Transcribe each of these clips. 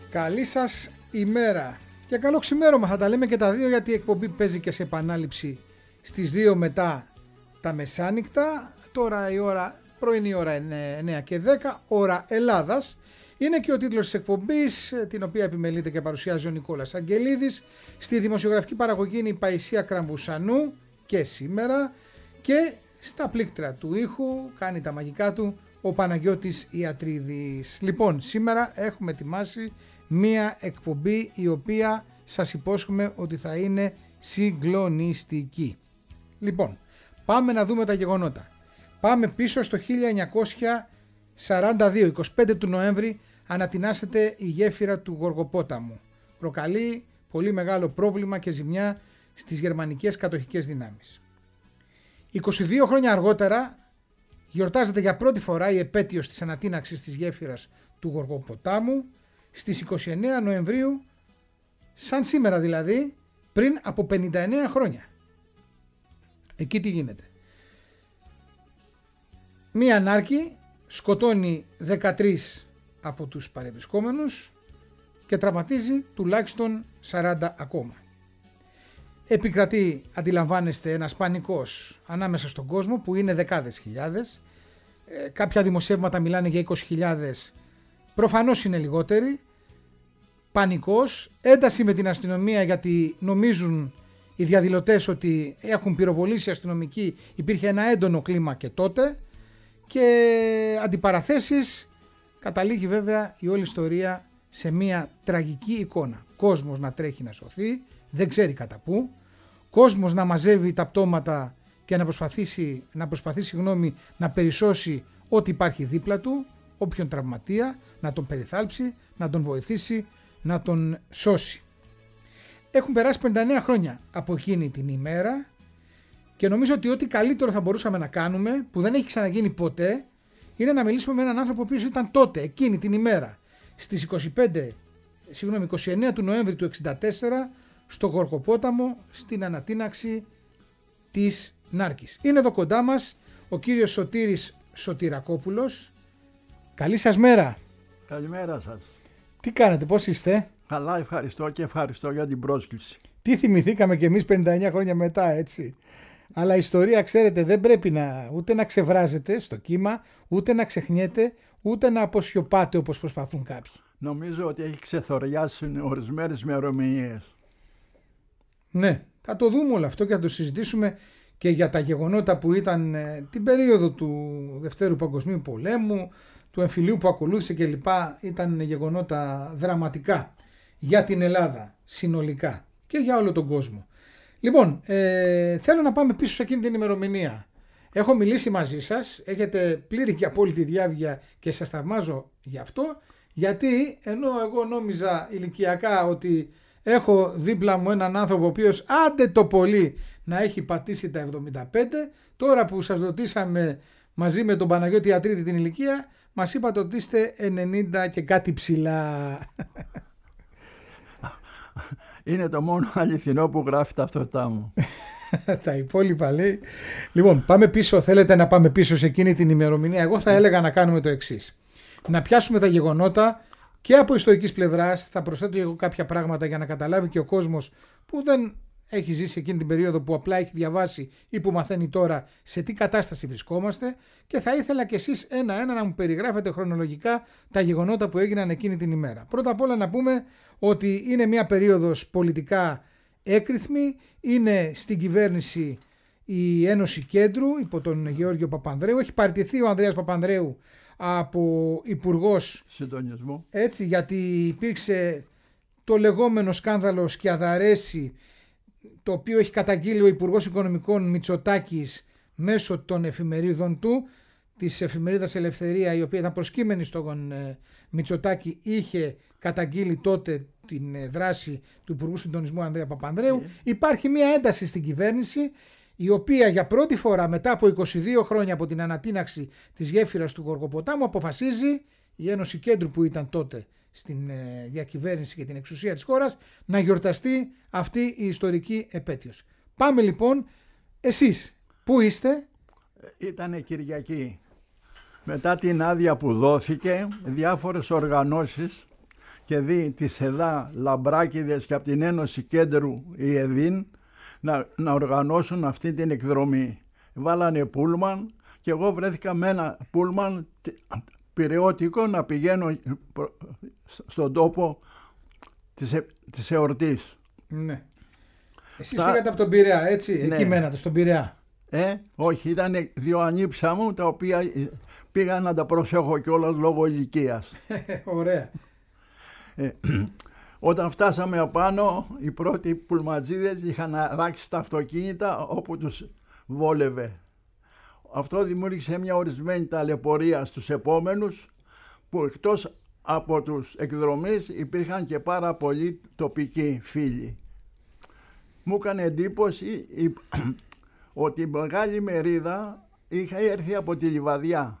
Καλή σας ημέρα και καλό ξημέρωμα, θα τα λέμε και τα δύο, γιατί η εκπομπή παίζει και σε επανάληψη στις 2 μετά τα μεσάνυχτα. Τώρα η ώρα, πρωινή ώρα είναι 9 και 10, ώρα Ελλάδας. Είναι και ο τίτλος της εκπομπής, την οποία επιμελείται και παρουσιάζει ο Νικόλας Αγγελίδης. Στη δημοσιογραφική παραγωγή είναι η Παϊσία Κραμβουσανού και σήμερα, και στα πλήκτρα του ήχου κάνει τα μαγικά του ο Παναγιώτης Ιατρίδης. Λοιπόν, σήμερα έχουμε ετοιμάσει μία εκπομπή η οποία σας υπόσχομαι ότι θα είναι συγκλονιστική. Λοιπόν, πάμε να δούμε τα γεγονότα. Πάμε πίσω στο 1942, 25 του Νοέμβρη, ανατινάσσεται η γέφυρα του Γοργοπόταμου. Προκαλεί πολύ μεγάλο πρόβλημα και ζημιά στις γερμανικές κατοχικές δυνάμεις. 22 χρόνια αργότερα γιορτάζεται για πρώτη φορά η επέτειος της ανατείναξης της γέφυρας του Γοργοποτάμου στις 29 Νοεμβρίου, σαν σήμερα δηλαδή, πριν από 59 χρόνια. Εκεί τι γίνεται? Μία νάρκη σκοτώνει 13 από τους παρευρισκόμενους και τραυματίζει τουλάχιστον 40 ακόμα. Επικρατεί, αντιλαμβάνεστε, ένας πανικός ανάμεσα στον κόσμο που είναι δεκάδες χιλιάδες. Κάποια δημοσιεύματα μιλάνε για 20.000, προφανώς είναι λιγότεροι. Πανικός, ένταση με την αστυνομία, γιατί νομίζουν οι διαδηλωτές ότι έχουν πυροβολήσει αστυνομικοί. Υπήρχε ένα έντονο κλίμα και τότε, και αντιπαραθέσεις. Καταλήγει βέβαια η όλη ιστορία σε μια τραγική εικόνα. Κόσμος να τρέχει να σωθεί, δεν ξέρει κατά πού. Κόσμος να μαζεύει τα πτώματα και να προσπαθεί να περισσώσει ό,τι υπάρχει δίπλα του, όποιον τραυματία, να τον περιθάλψει, να τον βοηθήσει, να τον σώσει. Έχουν περάσει 59 χρόνια από εκείνη την ημέρα και νομίζω ότι ό,τι καλύτερο θα μπορούσαμε να κάνουμε, που δεν έχει ξαναγίνει ποτέ, είναι να μιλήσουμε με έναν άνθρωπο ο οποίος ήταν τότε, εκείνη την ημέρα, στις 29 του Νοέμβρη του 1964, στο Γοργοπόταμο, στην ανατείναξη της νάρκης. Είναι εδώ κοντά μας ο κύριος Σωτήρης Σωτηρακόπουλος. Καλή σας μέρα. Καλημέρα σας. Τι κάνετε, πώς είστε? Καλά, ευχαριστώ και ευχαριστώ για την πρόσκληση. Τι θυμηθήκαμε κι εμείς 59 χρόνια μετά, έτσι. Αλλά η ιστορία, ξέρετε, δεν πρέπει ούτε να ξεβράζετε στο κύμα, ούτε να ξεχνιέται, ούτε να αποσιωπάτε όπως προσπαθούν κάποιοι. Νομίζω ότι έχει ξεθοριάσει ορισμένες ημερομηνίες. Ναι, θα το δούμε όλο αυτό και θα το συζητήσουμε και για τα γεγονότα που ήταν την περίοδο του Δευτέρου Παγκοσμίου Πολέμου, του εμφυλίου που ακολούθησε κλπ. Ήταν γεγονότα δραματικά για την Ελλάδα συνολικά και για όλο τον κόσμο. Λοιπόν, θέλω να πάμε πίσω σε εκείνη την ημερομηνία. Έχω μιλήσει μαζί σας, έχετε πλήρη και απόλυτη διάβγεια και σας θαυμάζω γι' αυτό, γιατί ενώ εγώ νόμιζα ηλικιακά ότι έχω δίπλα μου έναν άνθρωπο ο οποίος άντε το πολύ να έχει πατήσει τα 75, τώρα που σας ρωτήσαμε μαζί με τον Παναγιώτη Ιατρίδη την ηλικία, μας είπατε ότι είστε 90 και κάτι ψηλά. Είναι το μόνο αληθινό που γράφει τα ταυτότητά μου. Τα υπόλοιπα λέει. Λοιπόν, πάμε πίσω. Θέλετε να πάμε πίσω σε εκείνη την ημερομηνία? Εγώ θα έλεγα να κάνουμε το εξής. Να πιάσουμε τα γεγονότα και από ιστορικής πλευράς. Θα προσθέτω εγώ κάποια πράγματα για να καταλάβει και ο κόσμος που δεν έχει ζήσει εκείνη την περίοδο, που απλά έχει διαβάσει ή που μαθαίνει τώρα σε τι κατάσταση βρισκόμαστε, και θα ήθελα κι εσείς ένα-ένα να μου περιγράφετε χρονολογικά τα γεγονότα που έγιναν εκείνη την ημέρα. Πρώτα απ' όλα να πούμε ότι είναι μια περίοδος πολιτικά έκρηθμη. Είναι στην κυβέρνηση η Ένωση Κέντρου υπό τον Γεώργιο Παπανδρέου. Έχει παραιτηθεί ο Ανδρέας Παπανδρέου από υπουργός συντονισμού, έτσι, γιατί υπήρξε το λεγόμενο σκάνδαλο Σκιαδαρέση, το οποίο έχει καταγγείλει ο Υπουργός Οικονομικών Μητσοτάκης μέσω των εφημερίδων του, της εφημερίδας Ελευθερία, η οποία ήταν προσκύμενη στον Μητσοτάκη, είχε καταγγείλει τότε την δράση του Υπουργού Συντονισμού Ανδρέα Παπανδρέου. Υπάρχει μια ένταση στην κυβέρνηση, η οποία για πρώτη φορά μετά από 22 χρόνια από την ανατείναξη της γέφυρας του Γοργοποτάμου αποφασίζει η Ένωση Κέντρου, που ήταν τότε στην διακυβέρνηση και την εξουσία της χώρας, να γιορταστεί αυτή η ιστορική επέτειος. Πάμε λοιπόν, εσείς πού είστε? Ήτανε Κυριακή. Μετά την άδεια που δόθηκε, διάφορες οργανώσεις και δει τη ΣΕΔΑ Λαμπράκηδες και από την Ένωση Κέντρου η ΕΔΗΝ να οργανώσουν αυτή την εκδρομή. Βάλανε πούλμαν και εγώ βρέθηκα με ένα πούλμαν πειραιώτικο να πηγαίνω στον τόπο της εορτής. Ναι. Εσείς φύγατε από τον Πειραιά, έτσι, ναι. Εκεί μένατε, στον Πειραιά. Όχι, ήταν 2 ανήψα μου, τα οποία πήγα να τα προσέχω κιόλας λόγω ηλικίας. Ωραία. Όταν φτάσαμε απάνω, οι πρώτοι πουλματζίδες είχαν αράξει τα αυτοκίνητα όπου τους βόλευε. Αυτό δημιούργησε μια ορισμένη ταλαιπωρία στους επόμενους, που εκτός από τους εκδρομείς υπήρχαν και πάρα πολλοί τοπικοί φίλοι. Μου έκανε εντύπωση ότι η μεγάλη μερίδα είχε έρθει από τη Λιβαδιά.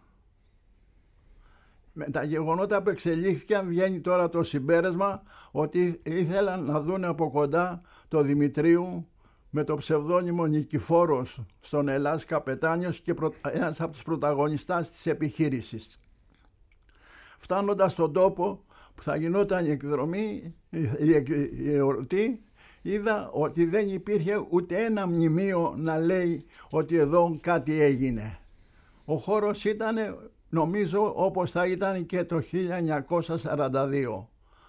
Με τα γεγονότα που εξελίχθηκαν βγαίνει τώρα το συμπέρασμα ότι ήθελαν να δουν από κοντά το Δημητρίου με το ψευδόνυμο Νικηφόρος στον Ελλάς Καπετάνιος και ένας από τους πρωταγωνιστάς της επιχείρησης. Φτάνοντας στον τόπο που θα γινόταν η εκδρομή, η εορτή, είδα ότι δεν υπήρχε ούτε ένα μνημείο να λέει ότι εδώ κάτι έγινε. Ο χώρος ήταν, νομίζω, όπως θα ήταν και το 1942.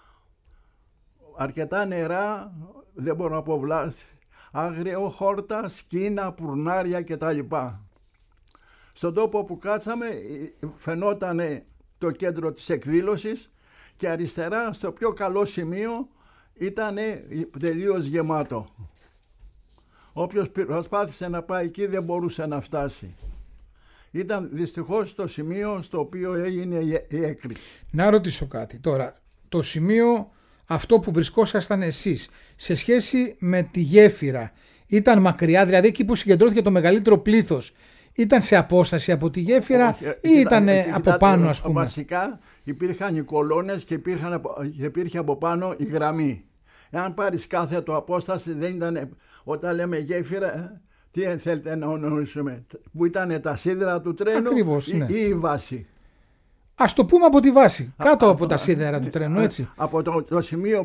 Αρκετά νερά, δεν μπορώ να πω βλάστη, άγριο χόρτα, σκίνα, πουρνάρια κτλ. Στον τόπο που κάτσαμε φαινόταν το κέντρο της εκδήλωσης και αριστερά στο πιο καλό σημείο ήταν τελείως γεμάτο. Όποιος προσπάθησε να πάει εκεί δεν μπορούσε να φτάσει. Ήταν δυστυχώς το σημείο στο οποίο έγινε η έκρηξη. Να ρωτήσω κάτι τώρα. Το σημείο αυτό που βρισκόσασταν εσείς σε σχέση με τη γέφυρα ήταν μακριά, δηλαδή εκεί που συγκεντρώθηκε το μεγαλύτερο πλήθος, ήταν σε απόσταση από τη γέφυρα ή ήταν από πάνω, ας πούμε? Βασικά υπήρχαν οι κολόνες και υπήρχε από πάνω η γραμμή. Εάν πάρεις κάθετο απόσταση δεν ήταν, όταν λέμε γέφυρα, τι θέλετε να ονομάσουμε, που ήταν τα σίδερα του τρένου? Ακριβώς, ναι. Ή η βάση? Ας το πούμε από τη βάση, κάτω από τα σίδερα του τρένου, έτσι. Από το σημείο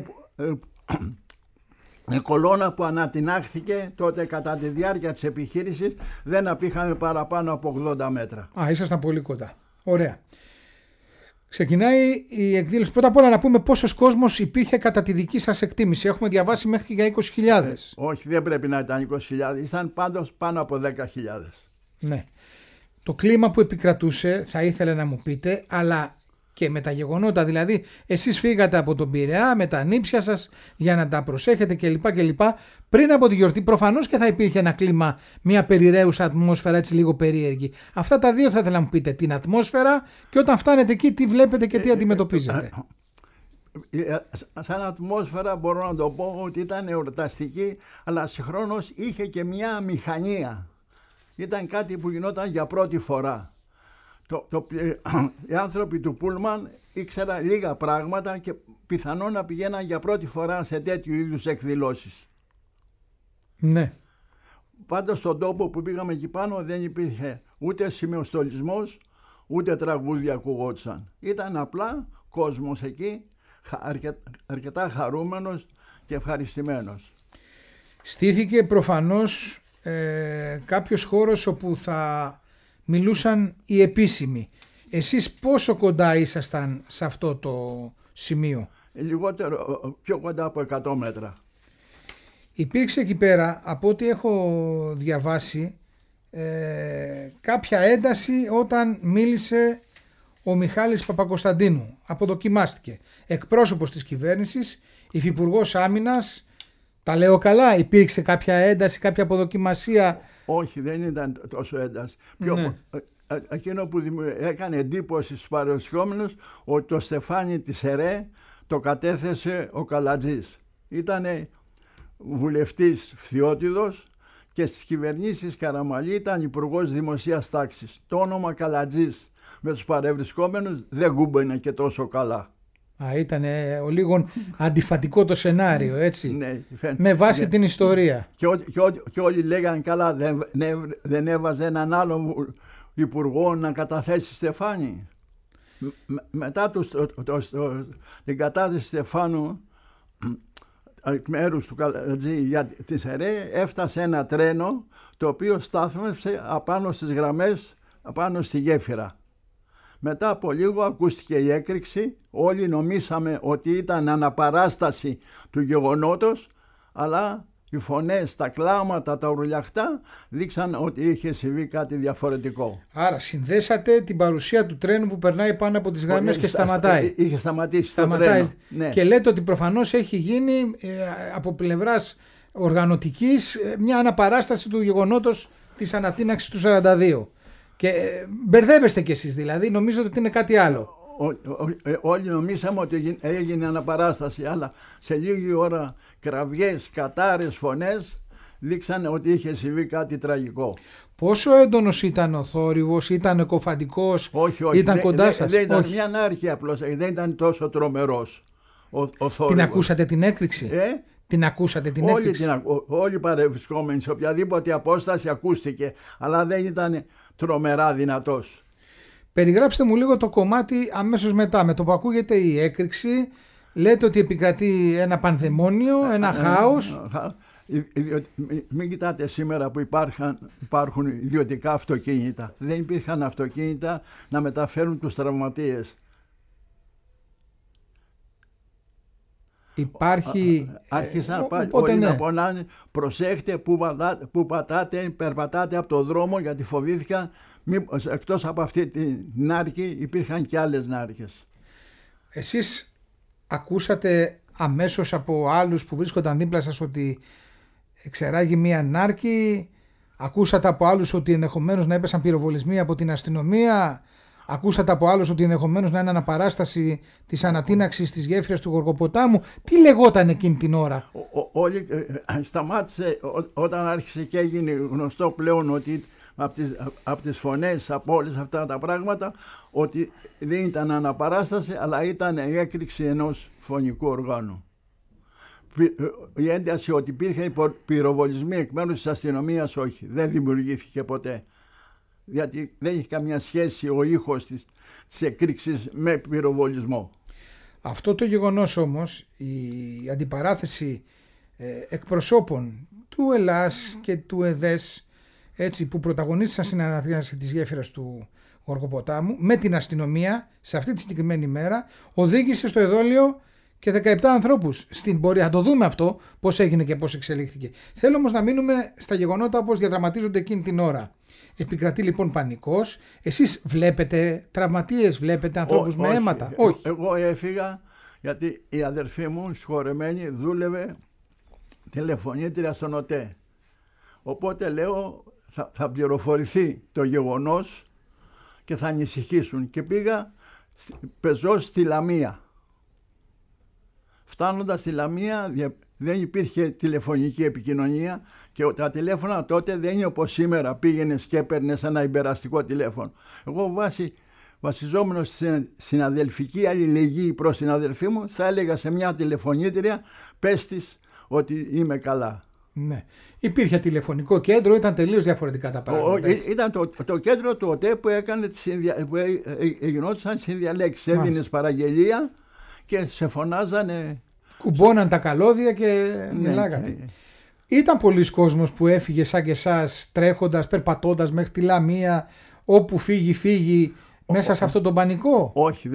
η κολόνα που ανατινάχθηκε τότε κατά τη διάρκεια της επιχείρησης δεν απήχαμε παραπάνω από 80 μέτρα. Ήσασταν πολύ κοντά. Ωραία. Ξεκινάει η εκδήλωση. Πρώτα απ' όλα να πούμε πόσος κόσμος υπήρχε κατά τη δική σας εκτίμηση. Έχουμε διαβάσει μέχρι για 20.000. Όχι, δεν πρέπει να ήταν 20.000. Ήταν πάντως πάνω από 10.000. Ναι. Το κλίμα που επικρατούσε θα ήθελα να μου πείτε, αλλά και με τα γεγονότα, δηλαδή εσείς φύγατε από τον Πειραιά με τα νύψια σας για να τα προσέχετε κλπ. Πριν από τη γιορτή προφανώς και θα υπήρχε ένα κλίμα, μια περιραίουσα ατμόσφαιρα, έτσι λίγο περίεργη. Αυτά τα δύο θα ήθελα να μου πείτε, την ατμόσφαιρα και όταν φτάνετε εκεί τι βλέπετε και τι αντιμετωπίζετε. Σαν ατμόσφαιρα μπορώ να το πω ότι ήταν εορταστική, αλλά συγχρόνως είχε και μια μηχανία. Ήταν κάτι που γινόταν για πρώτη φορά. Οι άνθρωποι του Πούλμαν ήξεραν λίγα πράγματα και πιθανόν να πηγαίναν για πρώτη φορά σε τέτοιου είδους εκδηλώσεις. Ναι. Πάντως στον τόπο που πήγαμε εκεί πάνω δεν υπήρχε ούτε σημειοστολισμός, ούτε τραγούδια ακουγόντουσαν. Ήταν απλά κόσμος εκεί, αρκετά χαρούμενος και ευχαριστημένος. Στήθηκε προφανώς κάποιος χώρος όπου θα μιλούσαν οι επίσημοι. Εσείς πόσο κοντά ήσασταν σε αυτό το σημείο? Λιγότερο, πιο κοντά από 100 μέτρα. Υπήρξε εκεί πέρα, από ό,τι έχω διαβάσει, κάποια ένταση όταν μίλησε ο Μιχάλης Παπακοσταντίνου. Αποδοκιμάστηκε. Εκπρόσωπος της κυβέρνησης, υφυπουργός άμυνας. Τα λέω καλά? Υπήρξε κάποια ένταση, κάποια αποδοκιμασία? Όχι, δεν ήταν τόσο ένταση. Ναι. Εκείνο που έκανε εντύπωση στους παρουσιόμενους, ότι το στεφάνι της ΕΡΕ το κατέθεσε ο Καλατζής. Ήτανε βουλευτής Φθιώτιδος και στις κυβερνήσεις Καραμαλή ήταν υπουργός δημοσίας τάξης. Το όνομα Καλατζής με τους παρευρισκόμενους δεν κούμπαινε και τόσο καλά. Ήταν ο λίγο αντιφατικό το σενάριο, έτσι, ναι, με βάση την ιστορία. Και όλοι λέγανε καλά, δεν έβαζε έναν άλλον υπουργό να καταθέσει στεφάνι. Μετά την κατάθεση Στεφάνου εκ μέρους του Καλατζή για τη ΣΕΡΕ, έφτασε ένα τρένο το οποίο στάθμευσε απάνω στις γραμμές, απάνω στη γέφυρα. Μετά από λίγο ακούστηκε η έκρηξη, όλοι νομίσαμε ότι ήταν αναπαράσταση του γεγονότος, αλλά οι φωνές, τα κλάματα, τα ουρλιαχτά δείξαν ότι είχε συμβεί κάτι διαφορετικό. Άρα συνδέσατε την παρουσία του τρένου που περνάει πάνω από τις γραμμές και σταματάει. Είχε σταματήσει το τρένο. Ναι. Και λέτε ότι προφανώς έχει γίνει από πλευράς οργανωτικής μια αναπαράσταση του γεγονότος της ανατείναξης του 42. Και μπερδεύεστε κι εσείς δηλαδή, νομίζετε ότι είναι κάτι άλλο. Όλοι νομίσαμε ότι έγινε αναπαράσταση, αλλά σε λίγη ώρα κραυγές, κατάρες, φωνές δείξανε ότι είχε συμβεί κάτι τραγικό. Πόσο έντονος ήταν ο θόρυβος, ήταν εκοφαντικός, όχι, ήταν κοντά σας? Δεν ήταν μια ανάρχεια απλώς, δεν ήταν τόσο τρομερός ο θόρυβος. Την ακούσατε την έκρηξη? Την ακούσατε την έκρηξη? Όλοι παρευρισκόμενοι σε οποιαδήποτε απόσταση ακούστηκε, αλλά δεν ήταν τρομερά δυνατός. Περιγράψτε μου λίγο το κομμάτι αμέσως μετά, με το που ακούγεται η έκρηξη. Λέτε ότι επικρατεί ένα πανδαιμόνιο, ένα χάος. Μην κοιτάτε σήμερα που υπάρχουν ιδιωτικά αυτοκίνητα. Δεν υπήρχαν αυτοκίνητα να μεταφέρουν τους τραυματίες. Υπάρχει... Άρχισαν όλοι να πονάνε. Προσέχτε που περπατάτε από το δρόμο, γιατί φοβήθηκαν εκτός από αυτή την νάρκη υπήρχαν και άλλες νάρκες. Εσείς ακούσατε αμέσως από άλλους που βρίσκονταν δίπλα σας ότι εξεράγει μία νάρκη? Ακούσατε από άλλους ότι ενδεχομένως να έπεσαν πυροβολισμοί από την αστυνομία? Ακούσατε από άλλους ότι ενδεχομένως να είναι αναπαράσταση της ανατείναξης της γέφυρας του Γοργοποτάμου? Τι λεγόταν εκείνη την ώρα? Όλοι σταμάτησε όταν άρχισε και έγινε γνωστό πλέον ότι από τις φωνές, από όλες αυτά τα πράγματα, ότι δεν ήταν αναπαράσταση, αλλά ήταν η έκρηξη ενός φωνικού οργάνου. Η ένταση ότι υπήρχε πυροβολισμοί εκ μέρους της αστυνομίας, όχι, δεν δημιουργήθηκε ποτέ. Γιατί δεν έχει καμία σχέση ο ήχος της εκρήξης με πυροβολισμό. Αυτό το γεγονός όμως, η αντιπαράθεση εκπροσώπων του ΕΛΑΣ και του ΕΔΕΣ, έτσι, που πρωταγωνίστησαν στην ανατείναξη της γέφυρας του Γοργοποτάμου με την αστυνομία σε αυτή τη συγκεκριμένη μέρα, οδήγησε στο εδόλιο και 17 ανθρώπους στην πορεία. Θα το δούμε αυτό πώς έγινε και πώς εξελίχθηκε. Θέλω όμως να μείνουμε στα γεγονότα όπως διαδραματίζονται εκείνη την ώρα. Επικρατεί λοιπόν πανικός. Εσείς βλέπετε τραυματίες, βλέπετε ανθρώπους με αίματα? Όχι. Εγώ έφυγα γιατί η αδερφή μου συγχωρεμένη δούλευε τηλεφωνήτρια στον ΟΤΕ. Οπότε λέω θα πληροφορηθεί το γεγονός και θα ανησυχήσουν. Και πήγα πεζός στη Λαμία. Φτάνοντας στη Λαμία δεν υπήρχε τηλεφωνική επικοινωνία και τα τηλέφωνα τότε δεν είναι όπως σήμερα, πήγαινες και έπαιρνες ένα υπεραστικό τηλέφωνο. Εγώ βασιζόμενος στην αδελφική αλληλεγγύη προς την αδελφή μου, θα έλεγα σε μια τηλεφωνήτρια, πες της ότι είμαι καλά. Ναι. Υπήρχε τηλεφωνικό κέντρο, ήταν τελείως διαφορετικά τα πράγματα. Ήταν το κέντρο του ΟΤΕ που γινόντουσαν συνδιαλέξεις. Έδινες παραγγελία και σε φωνάζανε. Κουμπώναν τα καλώδια και μιλάγανε. Ήταν πολλοί κόσμος που έφυγε σαν και εσάς, τρέχοντας, περπατώντας μέχρι τη Λαμία, όπου φύγει, μέσα σε αυτόν τον πανικό? Όχι,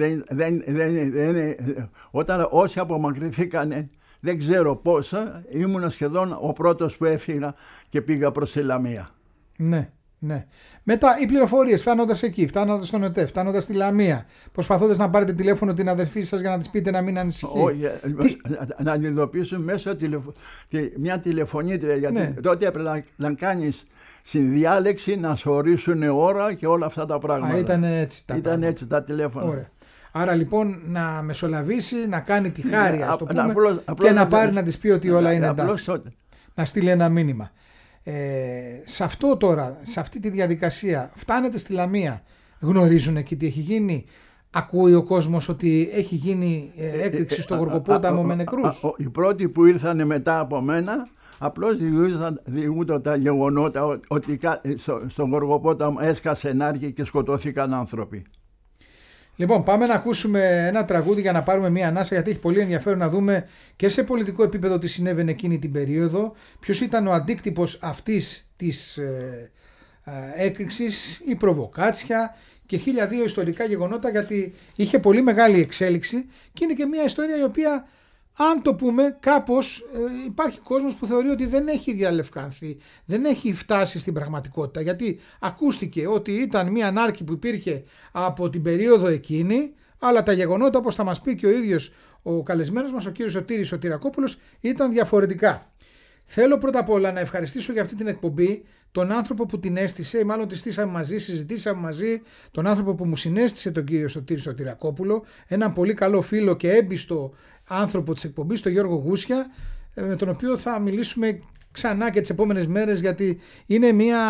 όταν όσοι απομακρυνθήκανε, δεν ξέρω πόσα, ήμουν σχεδόν ο πρώτος που έφυγα και πήγα προς τη Λαμία. Ναι. Μετά οι πληροφορίες φτάνοντας εκεί, φτάνοντας στον ΟΤΕ, φτάνοντας στη Λαμία, προσπαθώντας να πάρετε τηλέφωνο την αδερφή σας για να της πείτε να μην ανησυχεί. Όχι, να αντιμετωπίσουν μέσω μια τηλεφωνήτρια, γιατί τότε έπρεπε να κάνεις συνδιάλεξη, να σου ορίσουν ώρα και όλα αυτά τα πράγματα. Ήταν έτσι τα πράγματα. Έτσι τα τηλέφωνα. Ωραία. Άρα λοιπόν να μεσολαβήσει, να κάνει τη χάρη, ας το πούμε, και να πάρει να της πει ότι όλα είναι εντάξει. Να στείλει ένα μήνυμα. Σε αυτό τώρα, σε αυτή τη διαδικασία, φτάνετε στη Λαμία, γνωρίζουν εκεί τι έχει γίνει? Ακούει ο κόσμος ότι έχει γίνει έκρηξη στο Γοργοπόταμο με νεκρούς? Οι πρώτοι που ήρθαν μετά από μένα απλώς διηγούνται τα γεγονότα ότι στον Γοργοπόταμο έσκασε νάρκη και σκοτώθηκαν άνθρωποι. Λοιπόν, πάμε να ακούσουμε ένα τραγούδι για να πάρουμε μια ανάσα, γιατί έχει πολύ ενδιαφέρον να δούμε και σε πολιτικό επίπεδο τι συνέβαινε εκείνη την περίοδο, ποιος ήταν ο αντίκτυπος αυτής της έκρηξης, η προβοκάτσια και 1002 ιστορικά γεγονότα, γιατί είχε πολύ μεγάλη εξέλιξη και είναι και μια ιστορία η οποία, αν το πούμε κάπως, υπάρχει κόσμος που θεωρεί ότι δεν έχει διαλευκανθεί, δεν έχει φτάσει στην πραγματικότητα, γιατί ακούστηκε ότι ήταν μια ανάρκη που υπήρχε από την περίοδο εκείνη, αλλά τα γεγονότα, όπως θα μας πει και ο ίδιος ο καλεσμένος μας, ο κύριος Σωτήρης Σωτηρακόπουλος, ήταν διαφορετικά. Θέλω πρώτα απ' όλα να ευχαριστήσω για αυτή την εκπομπή τον άνθρωπο που την έστησε, ή μάλλον τη στήσαμε μαζί, συζητήσαμε μαζί, τον άνθρωπο που μου συνέστησε, τον κύριο Σωτήρη Σωτηρακόπουλο, έναν πολύ καλό φίλο και έμπιστο άνθρωπο της εκπομπής, τον Γιώργο Γούσια, με τον οποίο θα μιλήσουμε ξανά και τις επόμενες μέρες, γιατί είναι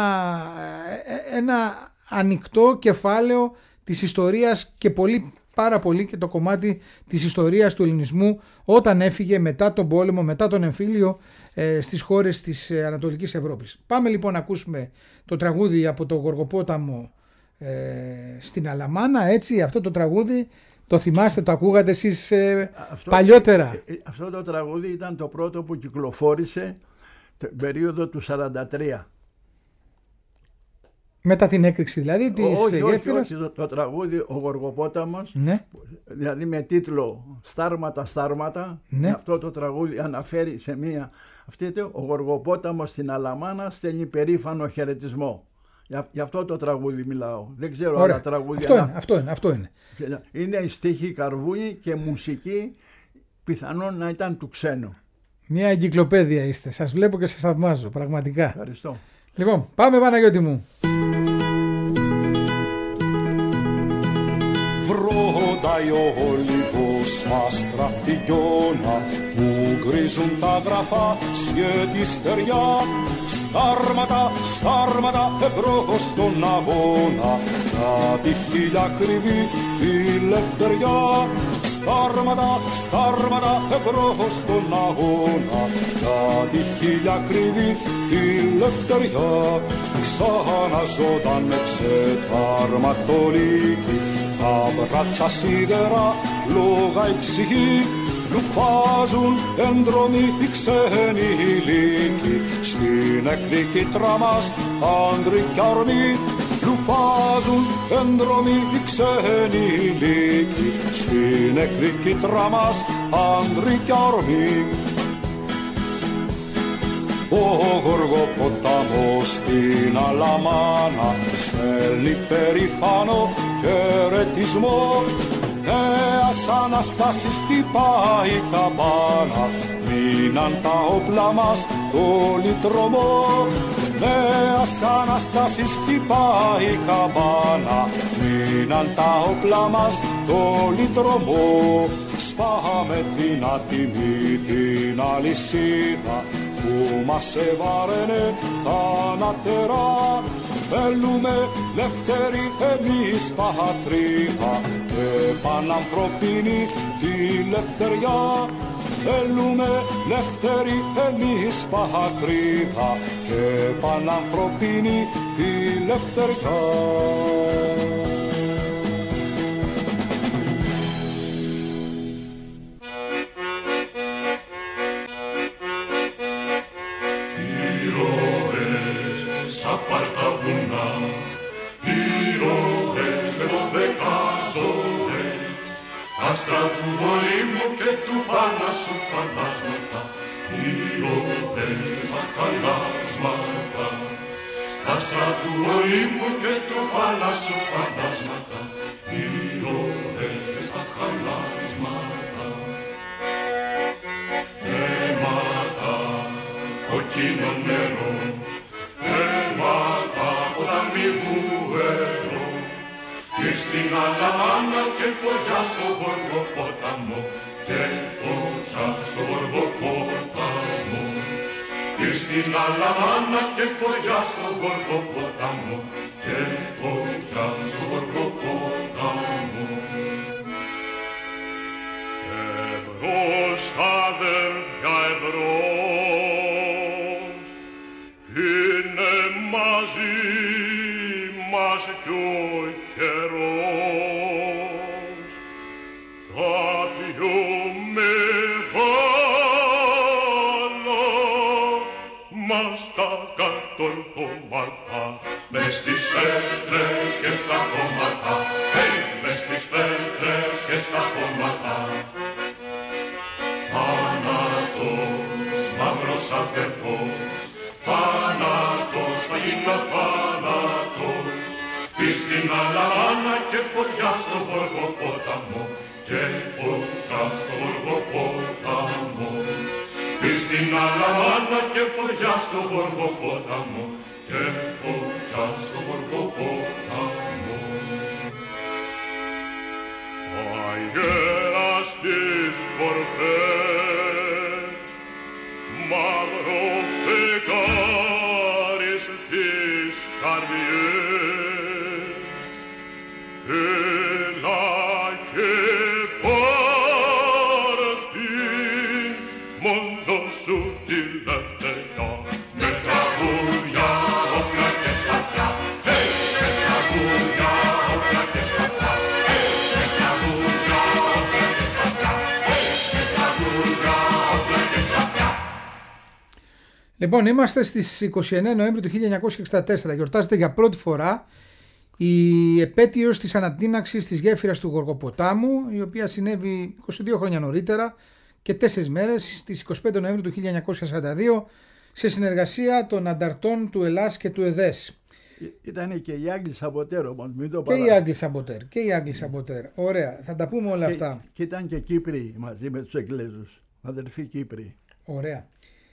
ένα ανοιχτό κεφάλαιο της ιστορίας και πάρα πολύ και το κομμάτι της ιστορίας του ελληνισμού όταν έφυγε μετά τον πόλεμο, μετά τον εμφύλιο στις χώρες της Ανατολικής Ευρώπης. Πάμε λοιπόν να ακούσουμε το τραγούδι από το Γοργοπόταμο στην Αλαμάνα. Έτσι, αυτό το τραγούδι το θυμάστε, το ακούγατε εσείς παλιότερα? Αυτό το τραγούδι ήταν το πρώτο που κυκλοφόρησε την περίοδο του 1943. Μετά την έκρηξη δηλαδή της γέφυρας. Όχι, το τραγούδι ο Γοργοπόταμος, ναι. Δηλαδή με τίτλο Στάρματα, ναι. Αυτό το τραγούδι αναφέρει σε μία, ο Γοργοπόταμος στην Αλαμάνα στέλνει περήφανο χαιρετισμό. Γι' αυτό το τραγούδι μιλάω. Δεν ξέρω άλλα τραγούδια. Αυτό είναι. Είναι η στίχη Καρβούνη και μουσική πιθανόν να ήταν του ξένου. Μια εγκυκλοπαίδεια είστε. Σας βλέπω και σας θαυμάζω πραγματικά. Ευχαριστώ. Λοιπόν, πάμε Παναγιώτη μου. Βροντάει ο Όλυμπος άστρα φτυγιώνα που γκρίζουν τα γραφά σχέτη στεριά. Στάρματα εμπρός στον αγώνα, να τη χίλια κρυβεί η λευτεριά. Στάρματα εμπρός στον αγώνα, να τη χίλια κρυβεί η λευτεριά. Ξαναζώτανεψε τα αρματολίκη, τα μπράτσα σίδερα φλόγα η ψυχή. Λουφάζουν έντρομοι οι ξένοι ηλίκοι, στην εκδίκητρα μας άντροι κι αρμοί. Λουφάζουν έντρομοι οι ξένοι ηλίκοι, στην εκδίκητρα μας άντροι κι αρμοί. Ο Γοργοπόταμος στην Αλαμάνα στέλνει περήφανο χαιρετισμό. Νέας Αναστάσης χτυπάει η καμπάνα, μείναν τα όπλα μας το λιτρωμό. Νέας Αναστάσης χτυπάει η καμπάνα, μείναν τα όπλα μας το λιτρωμό. Σπάμε την ατιμή την αλυσίδα που μας εβάραινε θανατερά. Θέλουμε λευτερή εμείς πατρίδα και πανανθρωπίνη τη λευτεριά. Θέλουμε λευτερή εμείς πατρίδα και πανανθρωπίνη τη λευτεριά. Άστρα του Ολύμπου και του Πάνασου φαντάσματα, ήρωες στα χαλάσματα. Άστρα του Ολύμπου και του Πάνασου φαντάσματα, ήρωες στα χαλάσματα. Αίματα, κοκκίνο νερό, αίματα από τα μυγουέρο. Και στην Αλαμάνα και φωτιά στο Γοργοπόταμο, και φωτιά στο Γοργοπόταμο. Και στην Αλαμάνα και φωτιά στο Γοργοπόταμο, και φωτιά στο Γοργοπόταμο. Εμπρός αδέρφια εμπρός, είναι μαζί μας κι ο καιρός. μας τα κατορθώματα, μες στις πέτρες και στα χώματα, μες στις πέτρες και στα χώματα. Θάνατος, μαύρος αδερφός, θάνατος, θα γίνω θάνατος, πεις στην Αλαάνα και φωτιά στο Γοργοπόταμο, και φωτιά στο Γοργοπόταμο. Πεις στην Αλαάνα και φωτιά στο Γοργοπόταμο, και φωτιά στο Γοργοπόταμο. Αγέρας της πορφές, μαύρο φεγγάρις της καρδιές, έλα και πάρ' την μόνο σου τη λευτεριά, με τραγούδια, όπλα και σπαθιά, με τραγούδια, όπλα και σπαθιά, με τραγούδια, όπλα και σπαθιά, με τραγούδια, όπλα και σπαθιά. Λοιπόν, είμαστε στις 29 Νοέμβρη του 1964. Γιορτάζεται για πρώτη φορά η επέτειος της ανατείναξης της γέφυρας του Γοργοποτάμου, η οποία συνέβη 22 χρόνια νωρίτερα και 4 μέρες, στις 25 Νοέμβρη του 1942, σε συνεργασία των ανταρτών του Ελλάς και του ΕΔΕΣ. Ήταν και οι Άγγλοι Σαμποτέρ όμως, μην το Και οι Άγγλοι Σαμποτέρ. Και οι Άγγλοι Σαμποτέρ. Ωραία, θα τα πούμε όλα αυτά. Και ήταν και Κύπροι μαζί με τους Εγγλέζους, αδερφοί Κύπροι. Ωραία.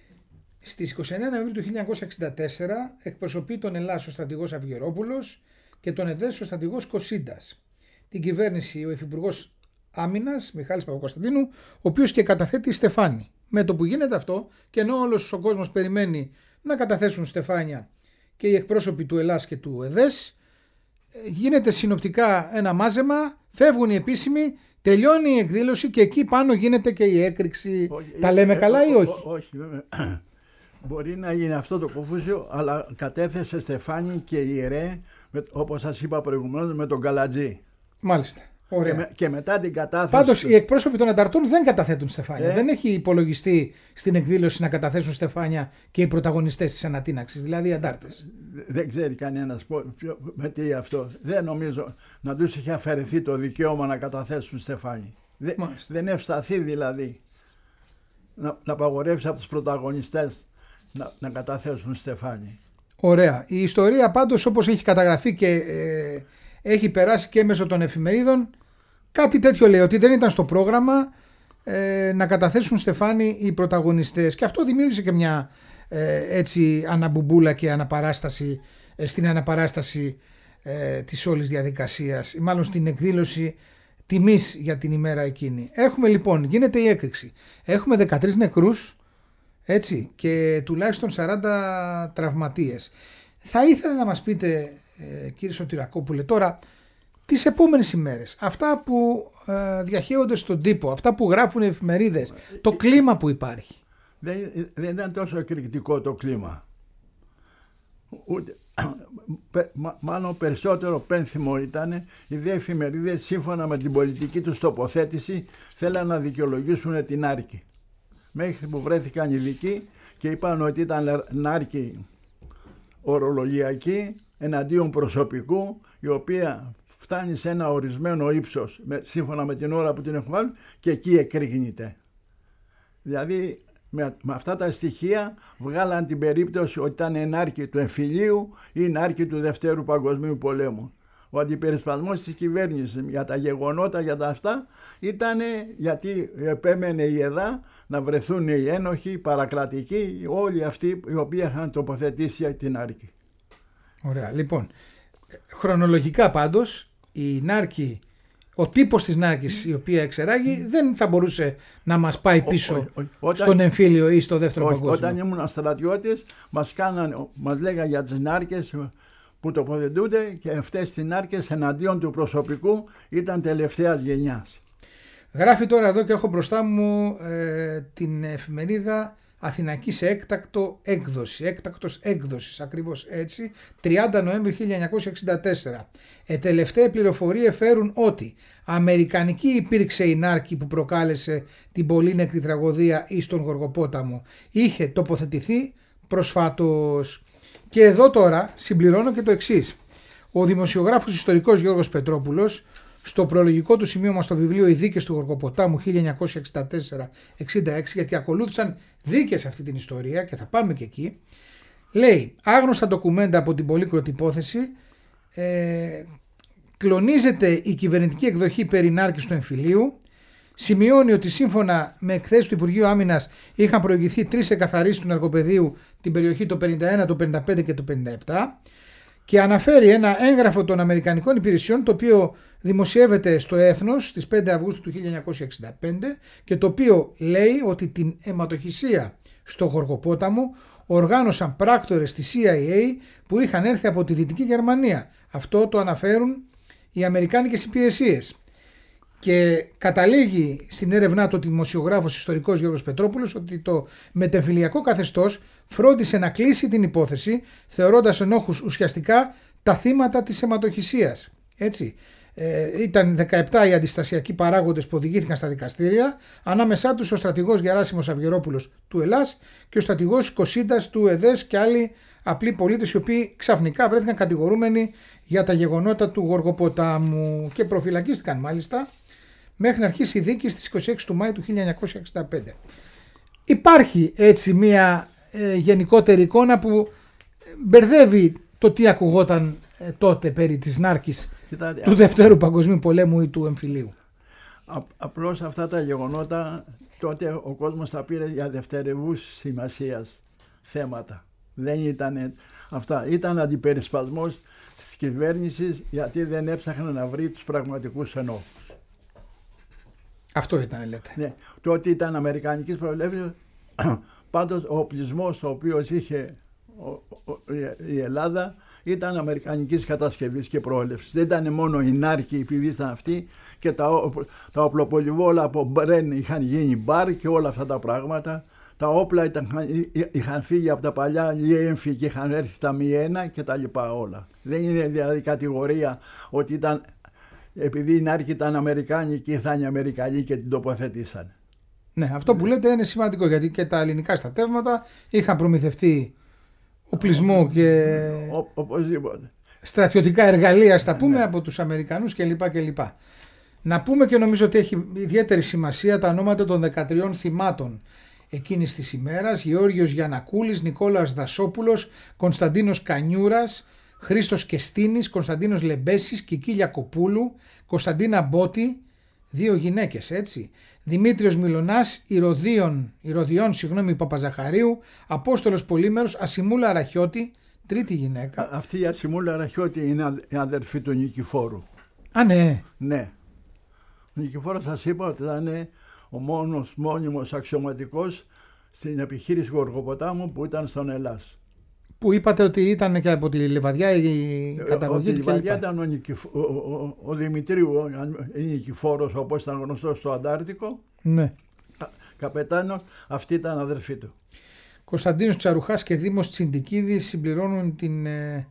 Στις 29 Νοεμβρίου του 1964 εκπροσωπεί τον Ελλάς ο στρατηγός Αυγερόπουλος και τον ΕΔΕΣ ο στρατηγός Κωσίντας. Την κυβέρνηση ο Υφυπουργός Άμυνας Μιχάλης Παπακοσταντίνου, ο οποίος και καταθέτει στεφάνι. Με το που γίνεται αυτό και ενώ όλος ο κόσμος περιμένει να καταθέσουν στεφάνια και οι εκπρόσωποι του Ελλάς και του ΕΔΕΣ, γίνεται συνοπτικά ένα μάζεμα, φεύγουν οι επίσημοι, τελειώνει η εκδήλωση και εκεί πάνω γίνεται και η έκρηξη. Τα λέμε καλά ή όχι? Όχι, βέβαια. Μπορεί να γίνει αυτό το κοφούσιο, αλλά κατέθεσε στεφάνι και ιερέ, όπως σας είπα προηγουμένως, με τον Καλατζή. Μάλιστα. Ωραία. Και μετά την κατάθεση. Πάντως οι εκπρόσωποι των ανταρτών δεν καταθέτουν στεφάνια. Δεν έχει υπολογιστεί στην εκδήλωση να καταθέσουν στεφάνια και οι πρωταγωνιστές της ανατείναξης, δηλαδή οι αντάρτες. Δεν ξέρει κανένας με τι αυτό. Δεν νομίζω να τους είχε αφαιρεθεί το δικαίωμα να καταθέσουν στεφάνι. Δεν ευσταθεί δηλαδή να απαγορεύσει από τους πρωταγωνιστές να καταθέσουν στεφάνι. Ωραία. Η ιστορία πάντως, όπως έχει καταγραφεί και έχει περάσει και μέσω των εφημερίδων, κάτι τέτοιο λέει, ότι δεν ήταν στο πρόγραμμα να καταθέσουν στεφάνι οι πρωταγωνιστές, και αυτό δημιούργησε και μια έτσι αναμπουμπούλα και αναπαράσταση στην αναπαράσταση της όλης διαδικασίας, ή μάλλον στην εκδήλωση τιμής για την ημέρα εκείνη. Έχουμε λοιπόν, γίνεται η έκρηξη, έχουμε 13 νεκρούς, έτσι, και τουλάχιστον 40 τραυματίες. Θα ήθελα να μας πείτε, κύριε Σωτηρακόπουλε, τώρα τις επόμενες ημέρες, αυτά που διαχέονται στον τύπο, αυτά που γράφουν οι εφημερίδες, το κλίμα που υπάρχει. Δεν ήταν τόσο εκρηκτικό το κλίμα. Μάλλον περισσότερο πένθυμο ήταν. Οι δύο εφημερίδες, σύμφωνα με την πολιτική τους τοποθέτηση, θέλαν να δικαιολογήσουν την άρκη. Μέχρι που βρέθηκαν ειδικοί και είπαν ότι ήταν νάρκη ορολογιακή εναντίον προσωπικού, η οποία φτάνει σε ένα ορισμένο ύψος σύμφωνα με την ώρα που την έχουν βάλει, και εκεί εκρήγνεται. Δηλαδή με αυτά τα στοιχεία βγάλαν την περίπτωση ότι ήταν ενάρκη του εμφυλίου ή ενάρκη του Δευτέρου Παγκοσμίου Πολέμου. Ο αντιπερισπασμός της κυβέρνησης για τα γεγονότα, για τα αυτά, ήταν γιατί επέμενε η ΕΔΑ να βρεθούν οι ένοχοι, οι παρακρατικοί, όλοι αυτοί οι οποίοι είχαν τοποθετήσει την άρκη. Ωραία. Λοιπόν, χρονολογικά πάντως η νάρκη, ο τύπος της νάρκης η οποία εξεράγει, δεν θα μπορούσε να μας πάει πίσω στον εμφύλιο ή στο Δεύτερο Παγκόσμιο. Όταν ήμουν στρατιώτης μας λέγανε για τις νάρκες που τοποθετούνται, και αυτές τις νάρκες εναντίον του προσωπικού ήταν τελευταίας γενιάς. Γράφει τώρα εδώ και έχω μπροστά μου την εφημερίδα Αθηνακή σε έκτακτο έκδοση, έκτακτος έκδοσης, ακριβώς έτσι, 30 Νοέμβρη 1964. Τελευταία πληροφορία φέρουν ότι αμερικανική υπήρξε η νάρκη που προκάλεσε την πολύ νεκρή τραγωδία εις τον Γοργοπόταμο. Είχε τοποθετηθεί προσφάτως. Και εδώ τώρα συμπληρώνω και το εξής. Ο δημοσιογράφος ιστορικός Γιώργος Πετρόπουλος, στο προλογικό του σημείωμα στο βιβλίο «Οι δίκες του Γοργοποτάμου 1964-66», γιατί ακολούθησαν δίκες αυτή την ιστορία και θα πάμε και εκεί, λέει άγνωστα ντοκουμέντα από την πολύκροτη υπόθεση, κλονίζεται η κυβερνητική εκδοχή περί νάρκης του εμφυλίου, σημειώνει ότι σύμφωνα με εκθέσεις του Υπουργείου Άμυνας είχαν προηγηθεί 3 εκαθαρίσεις του ναρκοπεδίου την περιοχή το 51, το 55 και το 57 και αναφέρει ένα έγγραφο των Αμερικανικών υπηρεσιών το οποίο δημοσιεύεται στο Έθνος στις 5 Αυγούστου του 1965 και το οποίο λέει ότι την αιματοχυσία στο Γοργοπόταμο οργάνωσαν πράκτορες της CIA που είχαν έρθει από τη Δυτική Γερμανία. Αυτό το αναφέρουν οι Αμερικάνικες υπηρεσίες. Και καταλήγει στην έρευνά του ο δημοσιογράφος ιστορικός Γιώργος Πετρόπουλος ότι το μετεμφυλιακό καθεστώς φρόντισε να κλείσει την υπόθεση θεωρώντας ενόχους ουσιαστικά τα θύματα της αιματοχυσίας. Έτσι. Ήταν 17 οι αντιστασιακοί παράγοντες που οδηγήθηκαν στα δικαστήρια, ανάμεσά τους ο στρατηγός Γεράσιμος Αυγερόπουλος του Ελλάς και ο στρατηγός Κωσίντας του ΕΔΕΣ και άλλοι απλοί πολίτες οι οποίοι ξαφνικά βρέθηκαν κατηγορούμενοι για τα γεγονότα του Γοργοποτάμου και προφυλακίστηκαν μάλιστα μέχρι να αρχίσει η δίκη στις 26 του Μάη του 1965. Υπάρχει έτσι μια γενικότερη εικόνα που μπερδεύει το τι ακουγόταν τότε περί της νάρκης του Δευτέρου Παγκοσμίου Πολέμου ή του εμφυλίου. Απλώς αυτά τα γεγονότα τότε ο κόσμος τα πήρε για δευτερευούς σημασίας θέματα. Δεν ήταν αυτά. Ήταν αντιπερισπασμός της κυβέρνησης γιατί δεν έψαχνε να βρει τους πραγματικούς ενόχους. Αυτό ήταν, λέτε. Ναι, το ότι ήταν αμερικανικής προελεύσεως, πάντως ο οπλισμός ο οποίος είχε η Ελλάδα ήταν αμερικανικής κατασκευής και προέλευσης. Δεν ήταν μόνο οι νάρκοι επειδή ήταν αυτοί και τα οπλοπολιβόλα από Μπρέν είχαν γίνει μπαρ και όλα αυτά τα πράγματα. Τα όπλα είχαν φύγει από τα παλιά λιέμφη και είχαν έρθει τα Μιένα και τα λοιπά όλα. Δεν είναι δηλαδή κατηγορία ότι ήταν επειδή οι νάρκοι ήταν Αμερικάνοι και ήρθαν οι Αμερικανοί και την τοποθετήσαν. Ναι, αυτό που λέτε είναι σημαντικό γιατί και τα ελληνικά στρατεύματα είχαν προμηθευτεί οπλισμό και οπωσδήποτε στρατιωτικά εργαλεία, στα πούμε, από τους Αμερικανούς κλπ. Να πούμε και νομίζω ότι έχει ιδιαίτερη σημασία τα ονόματα των 13 θυμάτων εκείνης της ημέρας: Γεώργιος Γιαννακούλης, Νικόλαος Δασόπουλος, Κωνσταντίνος Κανιούρας, Χρήστος Κεστίνης, Κωνσταντίνος Λεμπέσης, Κικίλια Κοπούλου, Κωνσταντίνα Μπότη, 2 γυναίκες έτσι, Δημήτριος Μιλωνάς, Ηρωδιών Παπαζαχαρίου, Απόστολος Πολύμερος, Ασημούλα Αραχιώτη, 3η γυναίκα. Αυτή η Ασημούλα Αραχιώτη είναι η αδερφή του Νικηφόρου. Α, ναι. Ναι. Ο Νικηφόρος σας είπα ότι ήταν ο μόνος μόνιμος αξιωματικός στην επιχείρηση Γοργοποτάμου που ήταν στον Ελλάς. Που είπατε ότι ήταν και από τη Λιβαδιά η καταγωγή του. Η Λιβαδιά ήταν ο Δημητρίου, ο Νικηφόρος, όπως ήταν γνωστός στο Αντάρτικο. Ναι. Καπετάνος, αυτή ήταν αδερφή του. Κωνσταντίνος Τσαρουχάς και Δήμος Τσιντικίδης συμπληρώνουν την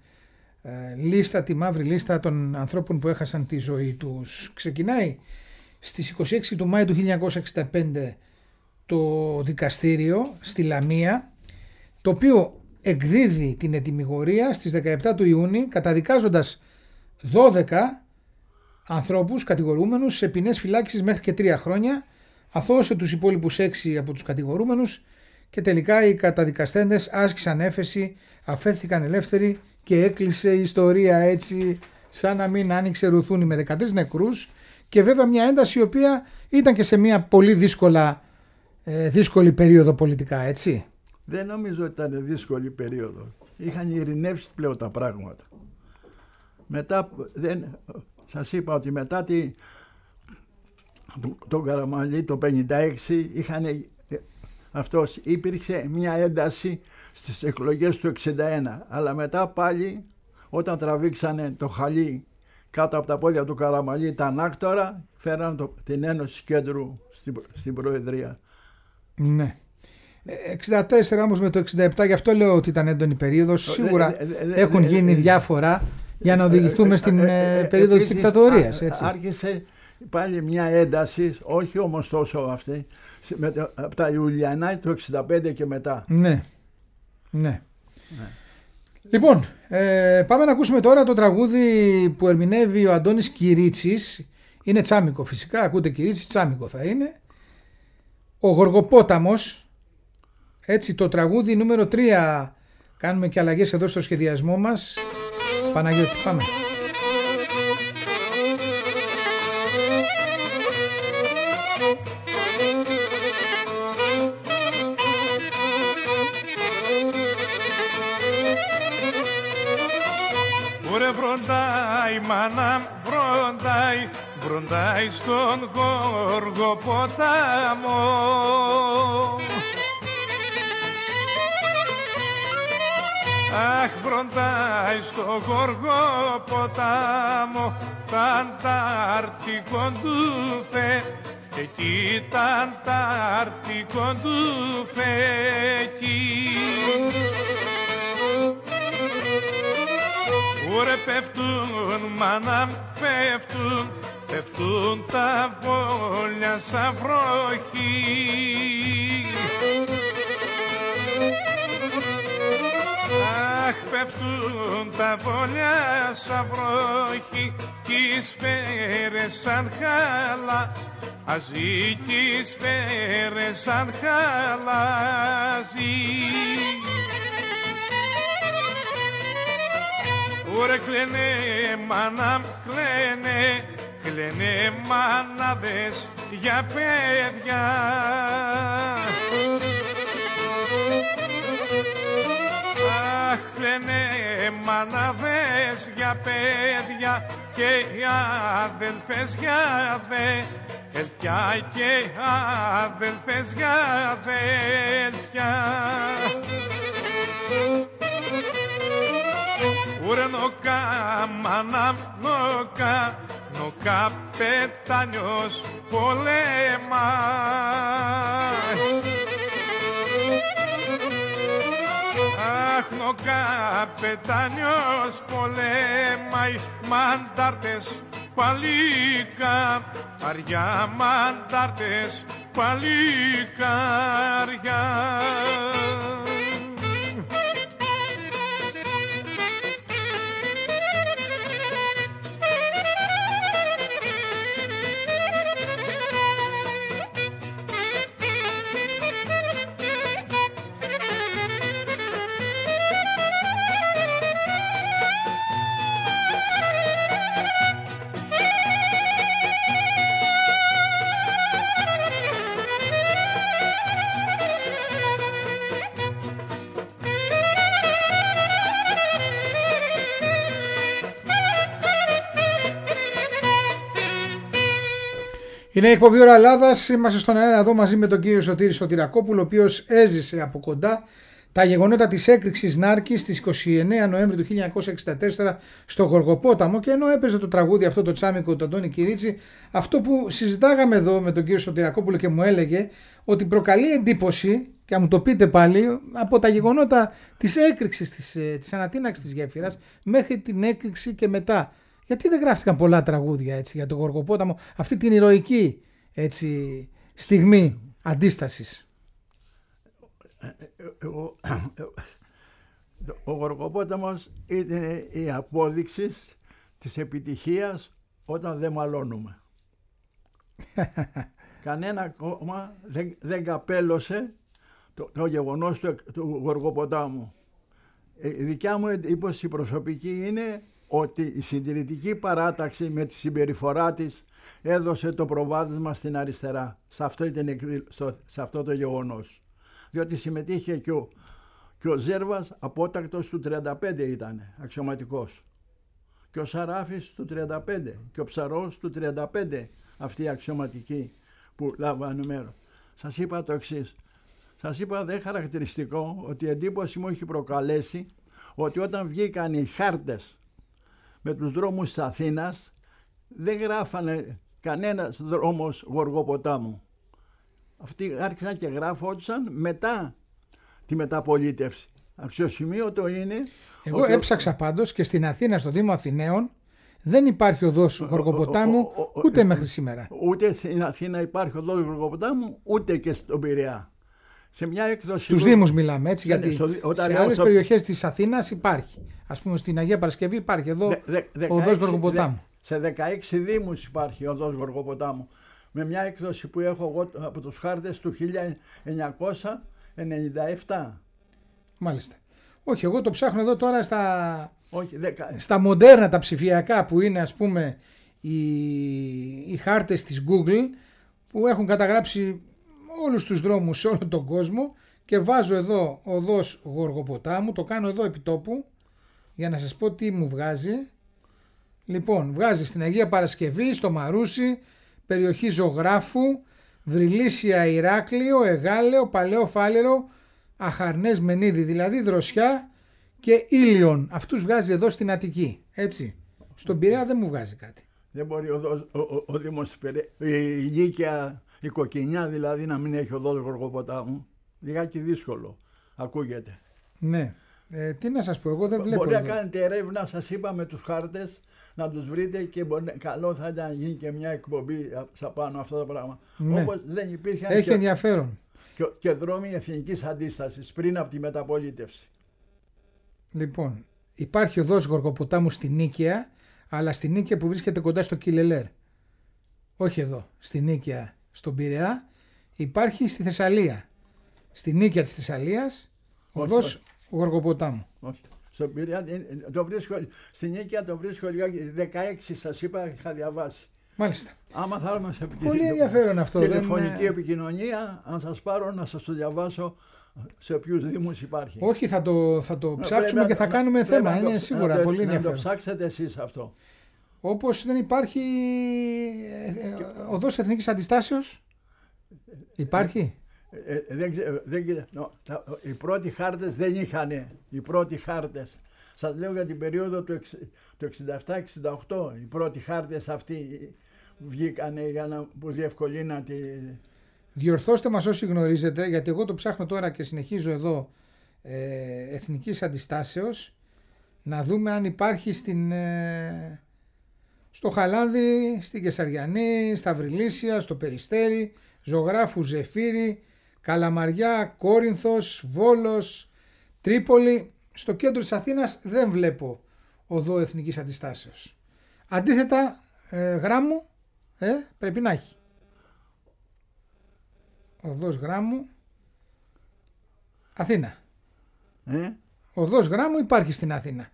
λίστα, τη μαύρη λίστα των ανθρώπων που έχασαν τη ζωή τους. Ξεκινάει στις 26 του Μάη του 1965 το δικαστήριο στη Λαμία, το οποίο εκδίδει την ετυμηγορία στις 17 του Ιούνιου καταδικάζοντας 12 ανθρώπους κατηγορούμενους σε ποινές φυλάκισης μέχρι και 3 χρόνια, αθώωσε τους υπόλοιπους 6 από τους κατηγορούμενους και τελικά οι καταδικαστέντες άσκησαν έφεση, αφέθηκαν ελεύθεροι και έκλεισε η ιστορία έτσι σαν να μην άνοιξε ρουθούνη με 13 νεκρούς και βέβαια μια ένταση η οποία ήταν και σε μια πολύ δύσκολη περίοδο πολιτικά, έτσι. Δεν νομίζω ότι ήταν δύσκολη περίοδο. Είχαν ειρηνεύσει πλέον τα πράγματα. Μετά, σας είπα ότι μετά τον Καραμαλή το 1956 υπήρξε μια ένταση στις εκλογές του 1961. Αλλά μετά πάλι όταν τραβήξανε το χαλί κάτω από τα πόδια του Καραμαλή τα ανάκτορα, φέραν την Ένωση Κέντρου στην Προεδρία. Ναι. 64 όμως με το 67, γι' αυτό λέω ότι ήταν έντονη περίοδος. Σίγουρα έχουν γίνει διάφορα για να οδηγηθούμε στην περίοδο της δικτατορίας. Άρχισε πάλι μια ένταση, όχι όμως τόσο αυτή, από τα Ιουλιανά του 65 και μετά. Ναι. Ναι. Λοιπόν, πάμε να ακούσουμε τώρα το τραγούδι που ερμηνεύει ο Αντώνης Κυρίτσης. Είναι τσάμικο φυσικά, ακούτε Κυρίτσι, τσάμικο θα είναι. Ο Γοργοπόταμος, έτσι, το τραγούδι νούμερο 3. Κάνουμε και αλλαγές εδώ στο σχεδιασμό μας. Παναγιώτη, πάμε. Ωρε βροντάει μάνα, βροντάει στον Γοργοπόταμο. Αχ, βροντάει στο Γοργοπόταμο, τ' Αντάρτικο του εκεί, τ' Αντάρτικο του εκεί. Ωρε πέφτουν μάνα, πέφτουν τα βόλια σαν βροχή. Αχ, πέφτουν τα βόλια σαν βροχή κι οι σφαίρες σαν χαλάζι, κι οι σφαίρες σαν χαλάζι. Ωρε κλαίνε μάνα, κλαίνε μάναδες για παιδιά. Αχ, κλαίνε μάναδες για παιδιά και οι αδελφές για αδέλφια, και οι αδελφές για αδέλφια. Ωρε νοκά μάνα, νοκά πετάνιος πολέμα. Αχ, νοκά πετάνιος πολέμαει, μαντάρτες παλικάρια, μαντάρτες παλικάρια. Είναι η εκπομπή Ώρα Ελλάδας. Είμαστε στον αέρα εδώ μαζί με τον κύριο Σωτήρη Σωτηρακόπουλο, ο οποίος έζησε από κοντά τα γεγονότα της έκρηξης Νάρκης στις 29 Νοέμβρη του 1964 στο Γοργοπόταμο, και ενώ έπαιζε το τραγούδι αυτό, το τσάμικο του Αντώνη Κυρίτσι, αυτό που συζητάγαμε εδώ με τον κύριο Σωτηρακόπουλο και μου έλεγε ότι προκαλεί εντύπωση, και αν μου το πείτε πάλι, από τα γεγονότα της έκρηξης, της ανατείναξης της γέφυρας μέχρι την έκρηξη και μετά. Γιατί δεν γράφτηκαν πολλά τραγούδια έτσι για το Γοργοπόταμο, αυτή την ηρωική έτσι, στιγμή αντίστασης? Ο Γοργοπόταμος είναι η απόδειξη της επιτυχίας όταν δεν μαλώνουμε. Κανένα κόμμα δεν καπέλωσε το γεγονός του Γοργοποτάμου. Η δικιά μου εντύπωση προσωπική είναι ότι η συντηρητική παράταξη με τη συμπεριφορά της έδωσε το προβάδισμα στην αριστερά σε αυτό το γεγονός. Διότι συμμετείχε και ο Ζέρβας, απότακτος του 35 ήταν αξιωματικός, και ο Σαράφης του 35 και ο Ψαρός του 35, αυτοί οι αξιωματικοί που λάβανε μέρος. Σας είπα το εξής. Σας είπα δε χαρακτηριστικό ότι η εντύπωση μου έχει προκαλέσει ότι όταν βγήκαν οι χάρτες με τους δρόμους της Αθήνας δεν γράφανε κανένας δρόμος Γοργοποτάμου. Αυτοί άρχισαν και γράφονταν μετά τη μεταπολίτευση. Αξιοσημείωτο είναι. Εγώ έψαξα πάντως και στην Αθήνα, στο Δήμο Αθηναίων, δεν υπάρχει οδός Γοργοποτάμου ούτε μέχρι σήμερα. Ούτε στην Αθήνα υπάρχει οδός Γοργοποτάμου, ούτε και στον Πειραιά. σε μια έκδοση. Στους Δήμους μιλάμε, έτσι, γιατί όταν σε άλλες περιοχές της Αθήνας υπάρχει. Ας πούμε στην Αγία Παρασκευή υπάρχει εδώ ο οδός Γοργοποτάμου. Σε 16 Δήμους υπάρχει ο οδός Γοργοποτάμου. Με μια έκδοση που έχω εγώ από τους χάρτες του 1997. Μάλιστα. Όχι, εγώ το ψάχνω εδώ τώρα στα μοντέρνα τα ψηφιακά που είναι, ας πούμε, οι χάρτες της Google που έχουν καταγράψει όλους τους δρόμους σε όλο τον κόσμο και βάζω εδώ οδός Γοργοποτάμου, το κάνω εδώ επί τόπου για να σας πω τι μου βγάζει. Λοιπόν, βγάζει στην Αγία Παρασκευή, στο Μαρούσι, περιοχή Ζωγράφου, Βρυλίσια, Ηράκλειο, Εγάλεο, Παλαιό Φάλαιρο, Αχαρνές, Μενίδη, δηλαδή Δροσιά και Ήλιον. Αυτούς βγάζει εδώ στην Αττική, έτσι. Στον Πειραιά δεν μου βγάζει κάτι. Δεν μπορεί ο Δήμος η Νίκαια, η Κοκκινιά δηλαδή να μην έχει οδός Γοργοποτάμου. Λιγάκι δύσκολο ακούγεται. Ναι. Τι να σας πω, εγώ δεν βλέπω. Μπορεί να κάνετε έρευνα, σας είπα, με τους χάρτες, να τους βρείτε και καλό θα ήταν να γίνει και μια εκπομπή σαν πάνω αυτό το πράγμα. Ναι. Όπως δεν υπήρχαν έχει ενδιαφέρον. Και δρόμοι εθνικής αντίστασης πριν από τη μεταπολίτευση. Λοιπόν, υπάρχει οδός Γοργοποτάμου στην Νίκαια, αλλά στην Νίκαια που βρίσκεται κοντά στο Κιλελέρ. Όχι εδώ, στην Νίκαια στον Πειραιά. Υπάρχει στη Θεσσαλία. Στη Νίκαια της Θεσσαλίας, οδός Γοργοποτάμου. Όχι. Στον Πειραιά το βρίσκω, στην Νίκαια το βρίσκω λιγάκι, 16 σας είπα, είχα διαβάσει. Μάλιστα. Άμα θέλουμε σε πολύ ενδιαφέρον αυτό. Τηλεφωνική επικοινωνία, αν σας πάρω να σας το διαβάσω σε ποιους δήμους υπάρχει. Όχι, θα το ψάξουμε και θα κάνουμε θέμα. Είναι σίγουρα πολύ ενδιαφέρον. Να το ψάξετε εσείς αυτό. Όπως δεν υπάρχει οδός Εθνικής Αντιστάσεως. Υπάρχει. Οι πρώτοι χάρτες δεν είχαν. Οι πρώτοι χάρτες. Σας λέω για την περίοδο του 67-68. Οι πρώτοι χάρτες αυτοί βγήκανε για να που διευκολύναν τη... Διορθώστε μας όσοι γνωρίζετε, γιατί εγώ το ψάχνω τώρα και συνεχίζω εδώ Εθνικής Αντιστάσεως, να δούμε αν υπάρχει στο Χαλάνδη, στην Κεσαριανή, στα Βρυλίσια, στο Περιστέρι, Ζωγράφου, Ζεφύρι, Καλαμαριά, Κόρινθος, Βόλος, Τρίπολη. Στο κέντρο της Αθήνας δεν βλέπω οδό Εθνικής Αντιστάσεως. Αντίθετα, Γράμμου πρέπει να έχει. Οδός Γράμμου, Αθήνα. Οδός Γράμμου υπάρχει στην Αθήνα.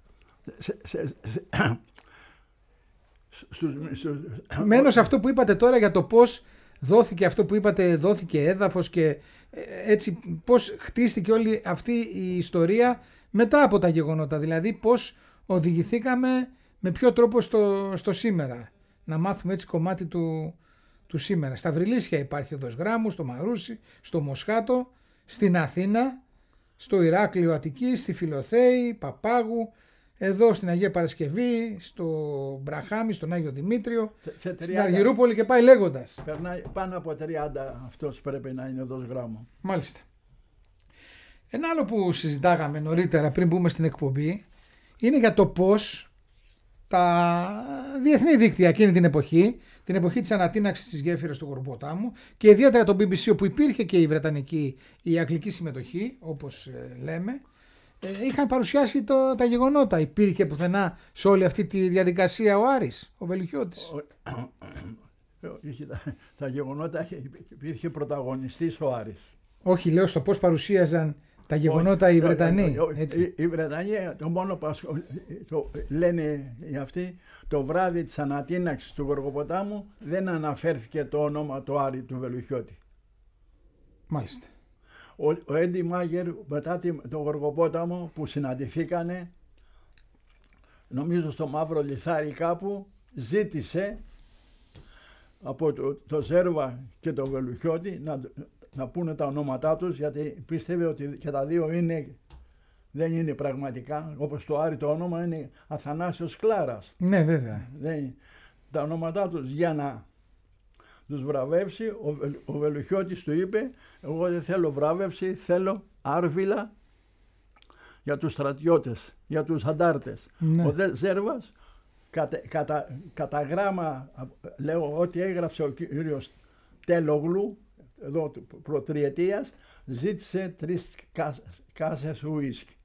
Μένω σε αυτό που είπατε τώρα για το πώς δόθηκε αυτό που είπατε, δόθηκε έδαφος και έτσι πώς χτίστηκε όλη αυτή η ιστορία μετά από τα γεγονότα. Δηλαδή πώς οδηγηθήκαμε με ποιο τρόπο στο σήμερα. Να μάθουμε έτσι κομμάτι του σήμερα. Στα Βρυλίσια υπάρχει οδός Γράμμου, στο Μαρούσι, στο Μοσχάτο, στην Αθήνα, στο Ηράκλειο Αττική, στη Φιλοθέη, Παπάγου, εδώ στην Αγία Παρασκευή, στο Μπραχάμι, στον Άγιο Δημήτριο, στην Αργυρούπολη και πάει λέγοντας. Περνάει πάνω από 30 αυτός πρέπει να είναι οδός Γράμμου. Μάλιστα. Ένα άλλο που συζητάγαμε νωρίτερα πριν μπούμε στην εκπομπή είναι για το πώς τα διεθνή δίκτυα εκείνη την εποχή της ανατείναξης της γέφυρας του Γοργοποτάμου και ιδιαίτερα το BBC, όπου υπήρχε και η βρετανική, η αγγλική συμμετοχή, όπως λέμε, είχαν παρουσιάσει τα γεγονότα. Υπήρχε πουθενά σε όλη αυτή τη διαδικασία ο Άρης, ο Βελουχιώτης? Τα γεγονότα υπήρχε πρωταγωνιστής ο Άρης. Όχι, λέω στο πώς παρουσίαζαν τα γεγονότα οι Βρετανοί. Οι Βρετανοί το μόνο που λένε αυτοί, το βράδυ της ανατείναξης του Γοργοποτάμου δεν αναφέρθηκε το όνομα του Άρη του Βελουχιώτη. Μάλιστα. Ο Έντι Μάγερ μετά το Γοργοπόταμο που συναντηθήκανε, νομίζω στο Μαύρο Λιθάρι κάπου, ζήτησε από το Ζέρβα και το Βελουχιώτη να πούνε τα ονόματά τους, γιατί πίστευε ότι και τα δύο δεν είναι πραγματικά, όπως το Άρη το όνομα είναι Αθανάσιος Κλάρας. Ναι, βέβαια. Τα ονόματά τους για να τους βραβεύσει, ο Βελουχιώτης του είπε, εγώ δεν θέλω βράβευση, θέλω άρβιλα για τους στρατιώτες, για τους αντάρτες. Ναι. Ο Ζέρβας κατά γράμμα, λέω, ό,τι έγραψε ο κύριος Τέλογλου, εδώ προτριετίας ζήτησε 3 κάσες ουίσκι.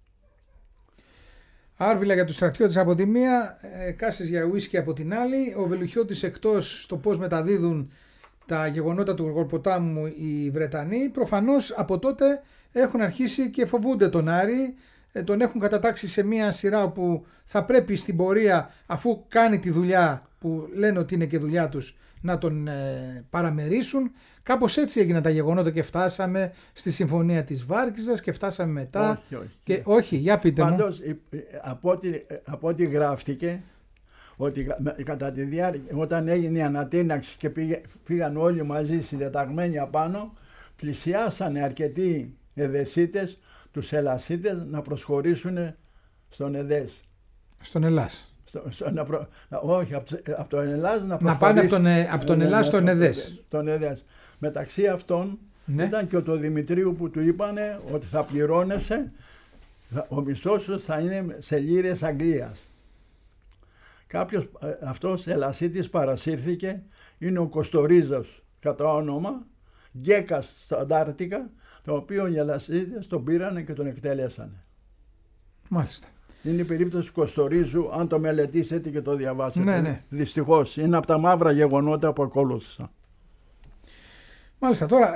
Άρβιλα για τους στρατιώτες από τη μία, κάσες για ουίσκι από την άλλη. Ο Βελουχιώτης εκτός στο πώς μεταδίδουν τα γεγονότα του Γοργοποτάμου οι Βρετανοί. Προφανώς από τότε έχουν αρχίσει και φοβούνται τον Άρη. Τον έχουν κατατάξει σε μια σειρά όπου θα πρέπει στην πορεία, αφού κάνει τη δουλειά που λένε ότι είναι και δουλειά τους, να τον παραμερίσουν. Κάπως έτσι έγιναν τα γεγονότα και φτάσαμε στη συμφωνία της Βάρκηζας και φτάσαμε μετά. Όχι, για πείτε μου. Πάντως, από ό,τι γράφτηκε, ότι κατά τη διάρκεια, όταν έγινε η ανατείναξη και πήγαν όλοι μαζί συντεταγμένοι απάνω, πλησιάσανε αρκετοί Εδεσίτες, τους Ελασίτες, να προσχωρήσουν στον ΕΔΕΣ. Στον Ελλάς. Όχι, από τον Ελλάς να πάνε από τον Ελλάς στον ΕΔΕΣ. Μεταξύ αυτών ήταν και ο το Δημητρίου που του είπανε ότι θα πληρώνεσαι, ο μισθός σου θα είναι σε λίρες Αγγλίας. Κάποιος αυτός Ελασίτης παρασύρθηκε, είναι ο Κοστορίζος κατά όνομα, Γκέκας στα Αντάρτικα, το οποίο οι Ελασίτες τον πήρανε και τον εκτέλεσανε. Μάλιστα. Είναι η περίπτωση του Κοστορίζου, αν το μελετήσετε και το διαβάσετε. Ναι. Δυστυχώς, είναι από τα μαύρα γεγονότα που ακολούθησαν. Μάλιστα. Τώρα,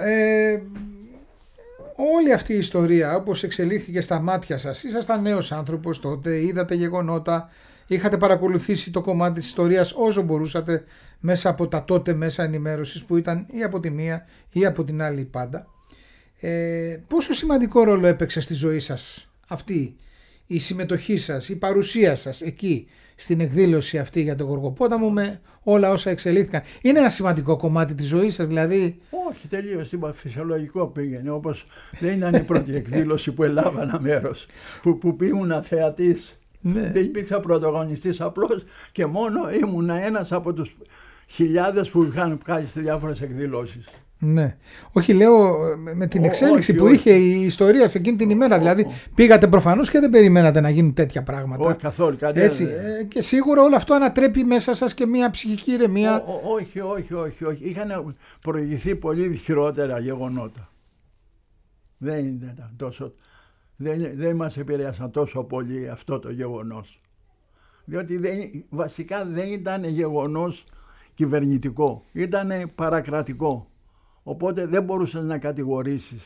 όλη αυτή η ιστορία όπως εξελίχθηκε στα μάτια σας, ήσασταν νέος άνθρωπος τότε, είδατε γεγονότα, είχατε παρακολουθήσει το κομμάτι της ιστορίας όσο μπορούσατε μέσα από τα τότε μέσα ενημέρωσης που ήταν ή από τη μία ή από την άλλη πάντα. Πόσο σημαντικό ρόλο έπαιξε στη ζωή σας αυτή η συμμετοχή σας, η παρουσία σας εκεί στην εκδήλωση αυτή για τον Γοργοπόταμο με όλα όσα εξελίχθηκαν? Είναι ένα σημαντικό κομμάτι της ζωής σας δηλαδή? Όχι, τελείως, είπα, φυσιολογικό πήγαινε, όπως δεν ήταν η πρώτη εκδήλωση που έλαβα μέρος, που ήμουν θεατής. Ναι. Δεν υπήρξα πρωταγωνιστής, απλώς και μόνο ήμουν ένας από τους χιλιάδες που είχαν βγάλει σε διάφορες εκδηλώσεις. Ναι. Όχι, λέω με την εξέλιξη που είχε η ιστορία σε εκείνη την ημέρα. Δηλαδή πήγατε προφανώς και δεν περιμένατε να γίνουν τέτοια πράγματα. Όχι καθόλου. Έτσι, και σίγουρα όλο αυτό ανατρέπει μέσα σας και μια ψυχική ηρεμία. Όχι. Είχαν προηγηθεί πολύ χειρότερα γεγονότα. Δεν ήταν τόσο. Δεν μας επηρέασαν τόσο πολύ αυτό το γεγονός. Διότι βασικά δεν ήταν γεγονός κυβερνητικό. Ήταν παρακρατικό. Οπότε δεν μπορούσες να κατηγορήσεις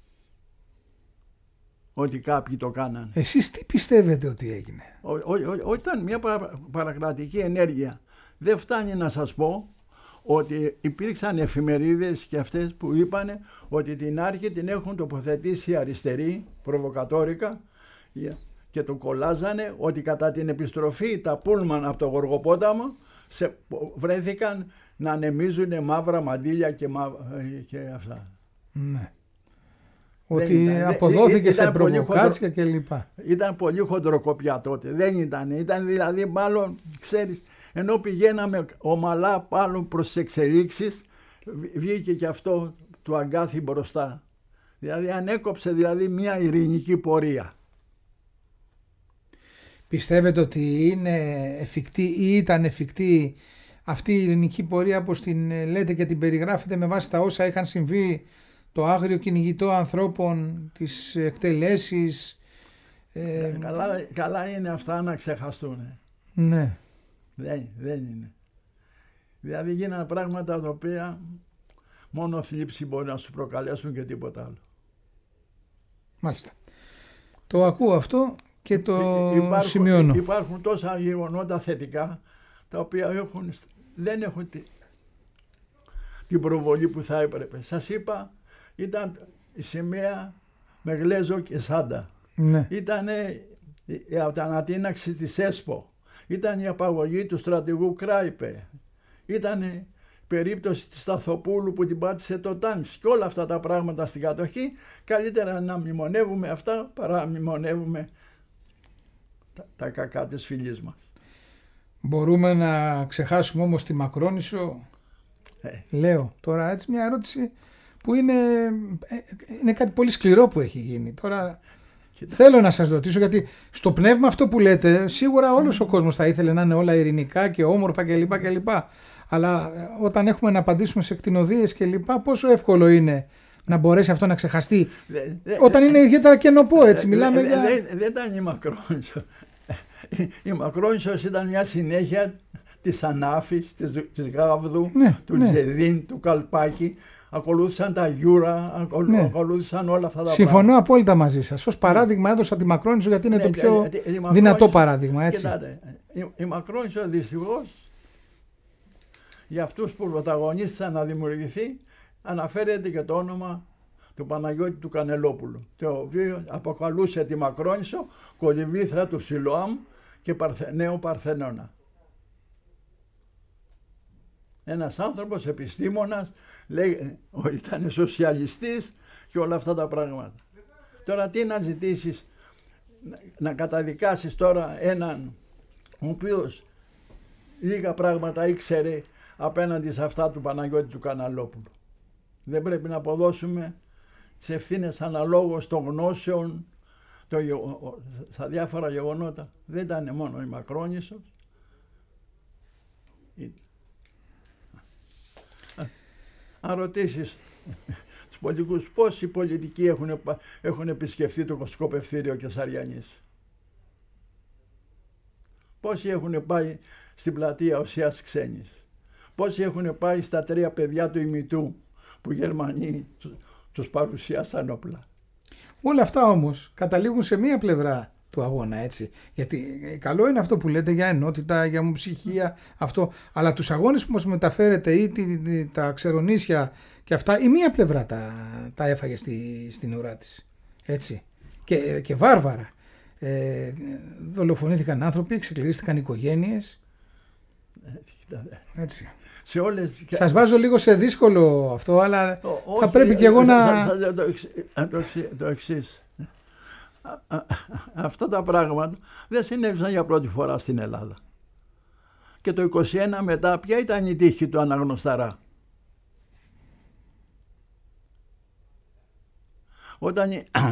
ότι κάποιοι το κάνανε. Εσείς τι πιστεύετε ότι έγινε? Ήταν μια παρακρατική ενέργεια. Δεν φτάνει να σας πω ότι υπήρξαν εφημερίδες και αυτές που είπανε ότι την Άρχη την έχουν τοποθετήσει αριστεροί, προβοκατόρικα, και το κολλάζανε ότι κατά την επιστροφή τα πούλμαν από το Γοργοπόταμο βρέθηκαν να ανεμίζουν μαύρα μαντήλια και αυτά. Ναι. Ότι αποδόθηκε σε προβοκάτσια κλπ. Ήταν πολύ χοντροκοπιά τότε. Δεν ήταν. Ήταν δηλαδή μάλλον, ξέρεις, ενώ πηγαίναμε ομαλά πάνω προς τις εξελίξεις, βγήκε και αυτό του αγκάθι μπροστά. Δηλαδή ανέκοψε μια ειρηνική πορεία. Πιστεύετε ότι είναι εφικτή ή ήταν εφικτή αυτή η ειρηνική πορεία, όπως την λέτε και την περιγράφετε, με βάση τα όσα είχαν συμβεί, το άγριο κυνηγητό ανθρώπων, τις εκτελέσεις? Καλά είναι αυτά να ξεχαστούν. Ναι. Δεν είναι. Δηλαδή γίνανε πράγματα τα οποία μόνο θλίψη μπορεί να σου προκαλέσουν και τίποτα άλλο. Μάλιστα. Το ακούω αυτό και το σημειώνω. Υπάρχουν τόσα γεγονότα θετικά τα οποία δεν έχουν την προβολή που θα έπρεπε. Σας είπα, ήταν η σημαία με γλέζο και σάντα. Ναι. Ήταν η ανατείναξη της ΕΣΠΟ. Ήταν η απαγωγή του στρατηγού Κράιπε. Ήταν η περίπτωση της Σταθοπούλου που την πάτησε το τάγκς. Και όλα αυτά τα πράγματα στην κατοχή, καλύτερα να μνημονεύουμε αυτά παρά να μνημονεύουμε τα κακά της φυλής μας. Μπορούμε να ξεχάσουμε όμως τη Μακρόνισσο? Λέω τώρα έτσι μια ερώτηση που είναι κάτι πολύ σκληρό που έχει γίνει. Τώρα θέλω να σας ρωτήσω, γιατί στο πνεύμα αυτό που λέτε σίγουρα όλος ο κόσμος θα ήθελε να είναι όλα ειρηνικά και όμορφα κλπ. Αλλά όταν έχουμε να απαντήσουμε σε κτηνοδείες και λοιπά, πόσο εύκολο είναι να μπορέσει αυτό να ξεχαστεί όταν είναι ιδιαίτερα κενοπό, έτσι μιλάμε για... Δεν ήταν η Μακρόνισο. Η Μακρόνισος ήταν μια συνέχεια της Ανάφης, της Γάβδου, του Τζεδίν, του Καλπάκη. Ακολούθησαν τα Γιούρα, ακολούθησαν όλα αυτά τα Συμφωνώ πράγματα. απόλυτα μαζί σας. Ως παράδειγμα έδωσα τη Μακρόνισο γιατί είναι το πιο δυνατό παράδειγμα. Έτσι. Κοιτάτε, η Μακρόνισο δυστυχώς για αυτούς που πρωταγωνίστησαν να δημιουργηθεί αναφέρεται και το όνομα του Παναγιώτη του Κανελόπουλου, το οποίο αποκαλούσε τη Μακρόνισο κολυμβήθρα του Σιλοάμ και νέο Παρθενώνα. Ένας άνθρωπος επιστήμονας, ήταν σοσιαλιστής και όλα αυτά τα πράγματα. Τώρα τι να ζητήσεις, να καταδικάσεις τώρα έναν ο οποίος λίγα πράγματα ήξερε απέναντι σε αυτά του Παναγιώτη του Κανελόπουλου. Δεν πρέπει να αποδώσουμε τις ευθύνες αναλόγως των γνώσεων στα διάφορα γεγονότα. Δεν ήταν μόνο η Μακρόνισος. Αν ρωτήσεις τους πολιτικούς πόσοι πολιτικοί έχουν επισκεφθεί το σκοπευτήριο Κεσαριανής, πόσοι έχουν πάει στην πλατεία Οσίας Ξένης, πόσοι έχουν πάει στα 3 παιδιά του ημιτού που οι Γερμανοί τους παρουσίασαν όπλα. Όλα αυτά όμως καταλήγουν σε μία πλευρά του αγώνα, έτσι. Γιατί καλό είναι αυτό που λέτε για ενότητα, για ομοψυχία, αυτό. Αλλά τους αγώνες που μας μεταφέρετε ή τα ξερονίσια και αυτά, η μία πλευρά τα έφαγε στην ουρά της. Έτσι. Και βάρβαρα. Δολοφονήθηκαν άνθρωποι, ξεκληρίστηκαν οικογένειες. Έτσι. Σας βάζω λίγο σε δύσκολο αυτό, αλλά θα πρέπει και εγώ να... Το εξής. Αυτά τα πράγματα δεν συνέβησαν για πρώτη φορά στην Ελλάδα. Και το 21 μετά ποια ήταν η τύχη του Αναγνωσταρά? Όταν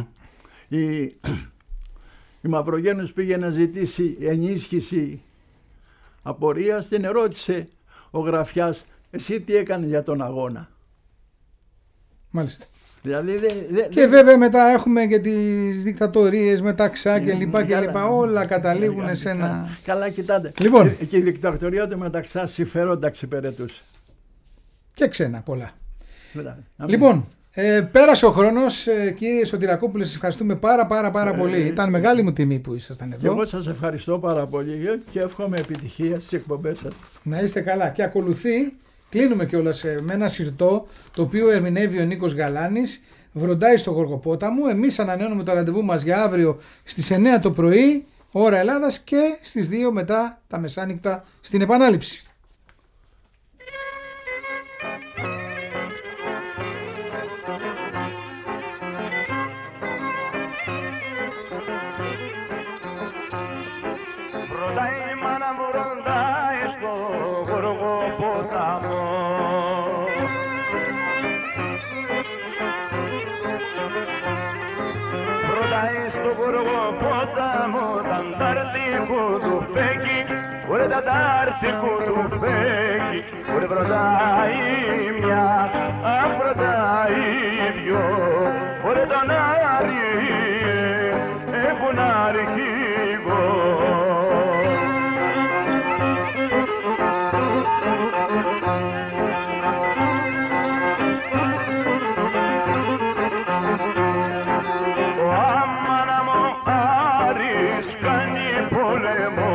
η Μαυρογέννης πήγε να ζητήσει ενίσχυση απορίας, την ερώτησε ο γραφιάς, εσύ τι έκανε για τον αγώνα? Μάλιστα. Δηλαδή, και βέβαια μετά έχουμε και τις δικτατορίες μεταξά και λοιπά και λοιπά, όλα καταλήγουν σε ένα... Καλά, κοιτάτε, λοιπόν, και η δικτατορία του μεταξά συμφέροντα εξυπηρετούσε. Και ξένα πολλά. Λοιπόν, πέρασε ο χρόνος, κύριε Σωτηρακόπουλε, σας ευχαριστούμε πάρα πολύ. Ήταν μεγάλη μου τιμή που ήσασταν εδώ. Και εγώ σας ευχαριστώ πάρα πολύ και εύχομαι επιτυχία στις εκπομπές σας. Να είστε καλά. Και ακολουθεί, κλείνουμε κιόλας με ένα συρτό το οποίο ερμηνεύει ο Νίκος Γαλάνης, βροντάει στο Γοργοπόταμο. Εμείς ανανεώνουμε το ραντεβού μας για αύριο στις 9 το πρωί, ώρα Ελλάδας, και στις 2 μετά τα μεσάνυχτα στην επανάληψη. Τάρτικου του φέγγι, ωρε βροντάει μια, αχ βροντάει δυο, ωρε τον Άρη έχουν αρχηγό. Ο Άμανα μου Άρης κάνει πόλεμο,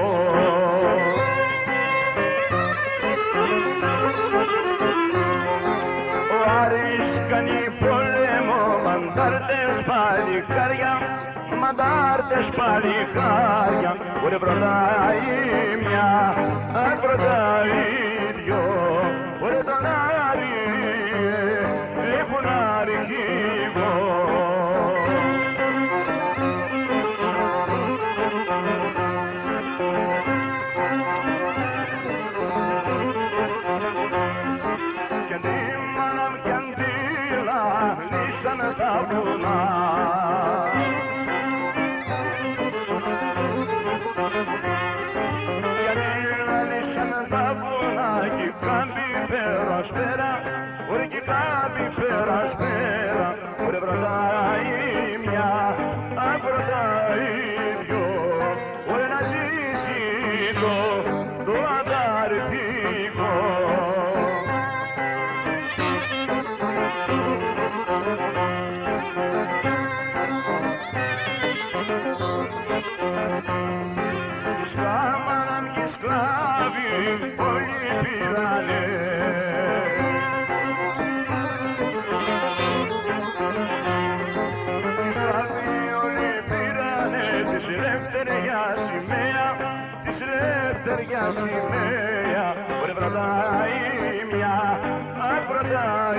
μαντάρτες παλικάρια, ωρε βροντάει μια, αχ βροντάει δυο, ωρε τον Άρη έχουν αρχηγό. Κι αντίμαναμ κι αντίλα λύσανε τα βουνά, τα βουνά πήρανε. Τις όλοι πήρανε της Λευτεριά σημαία, της Λευτεριά σημαία. Βρε βρατάει μια, βρρατάει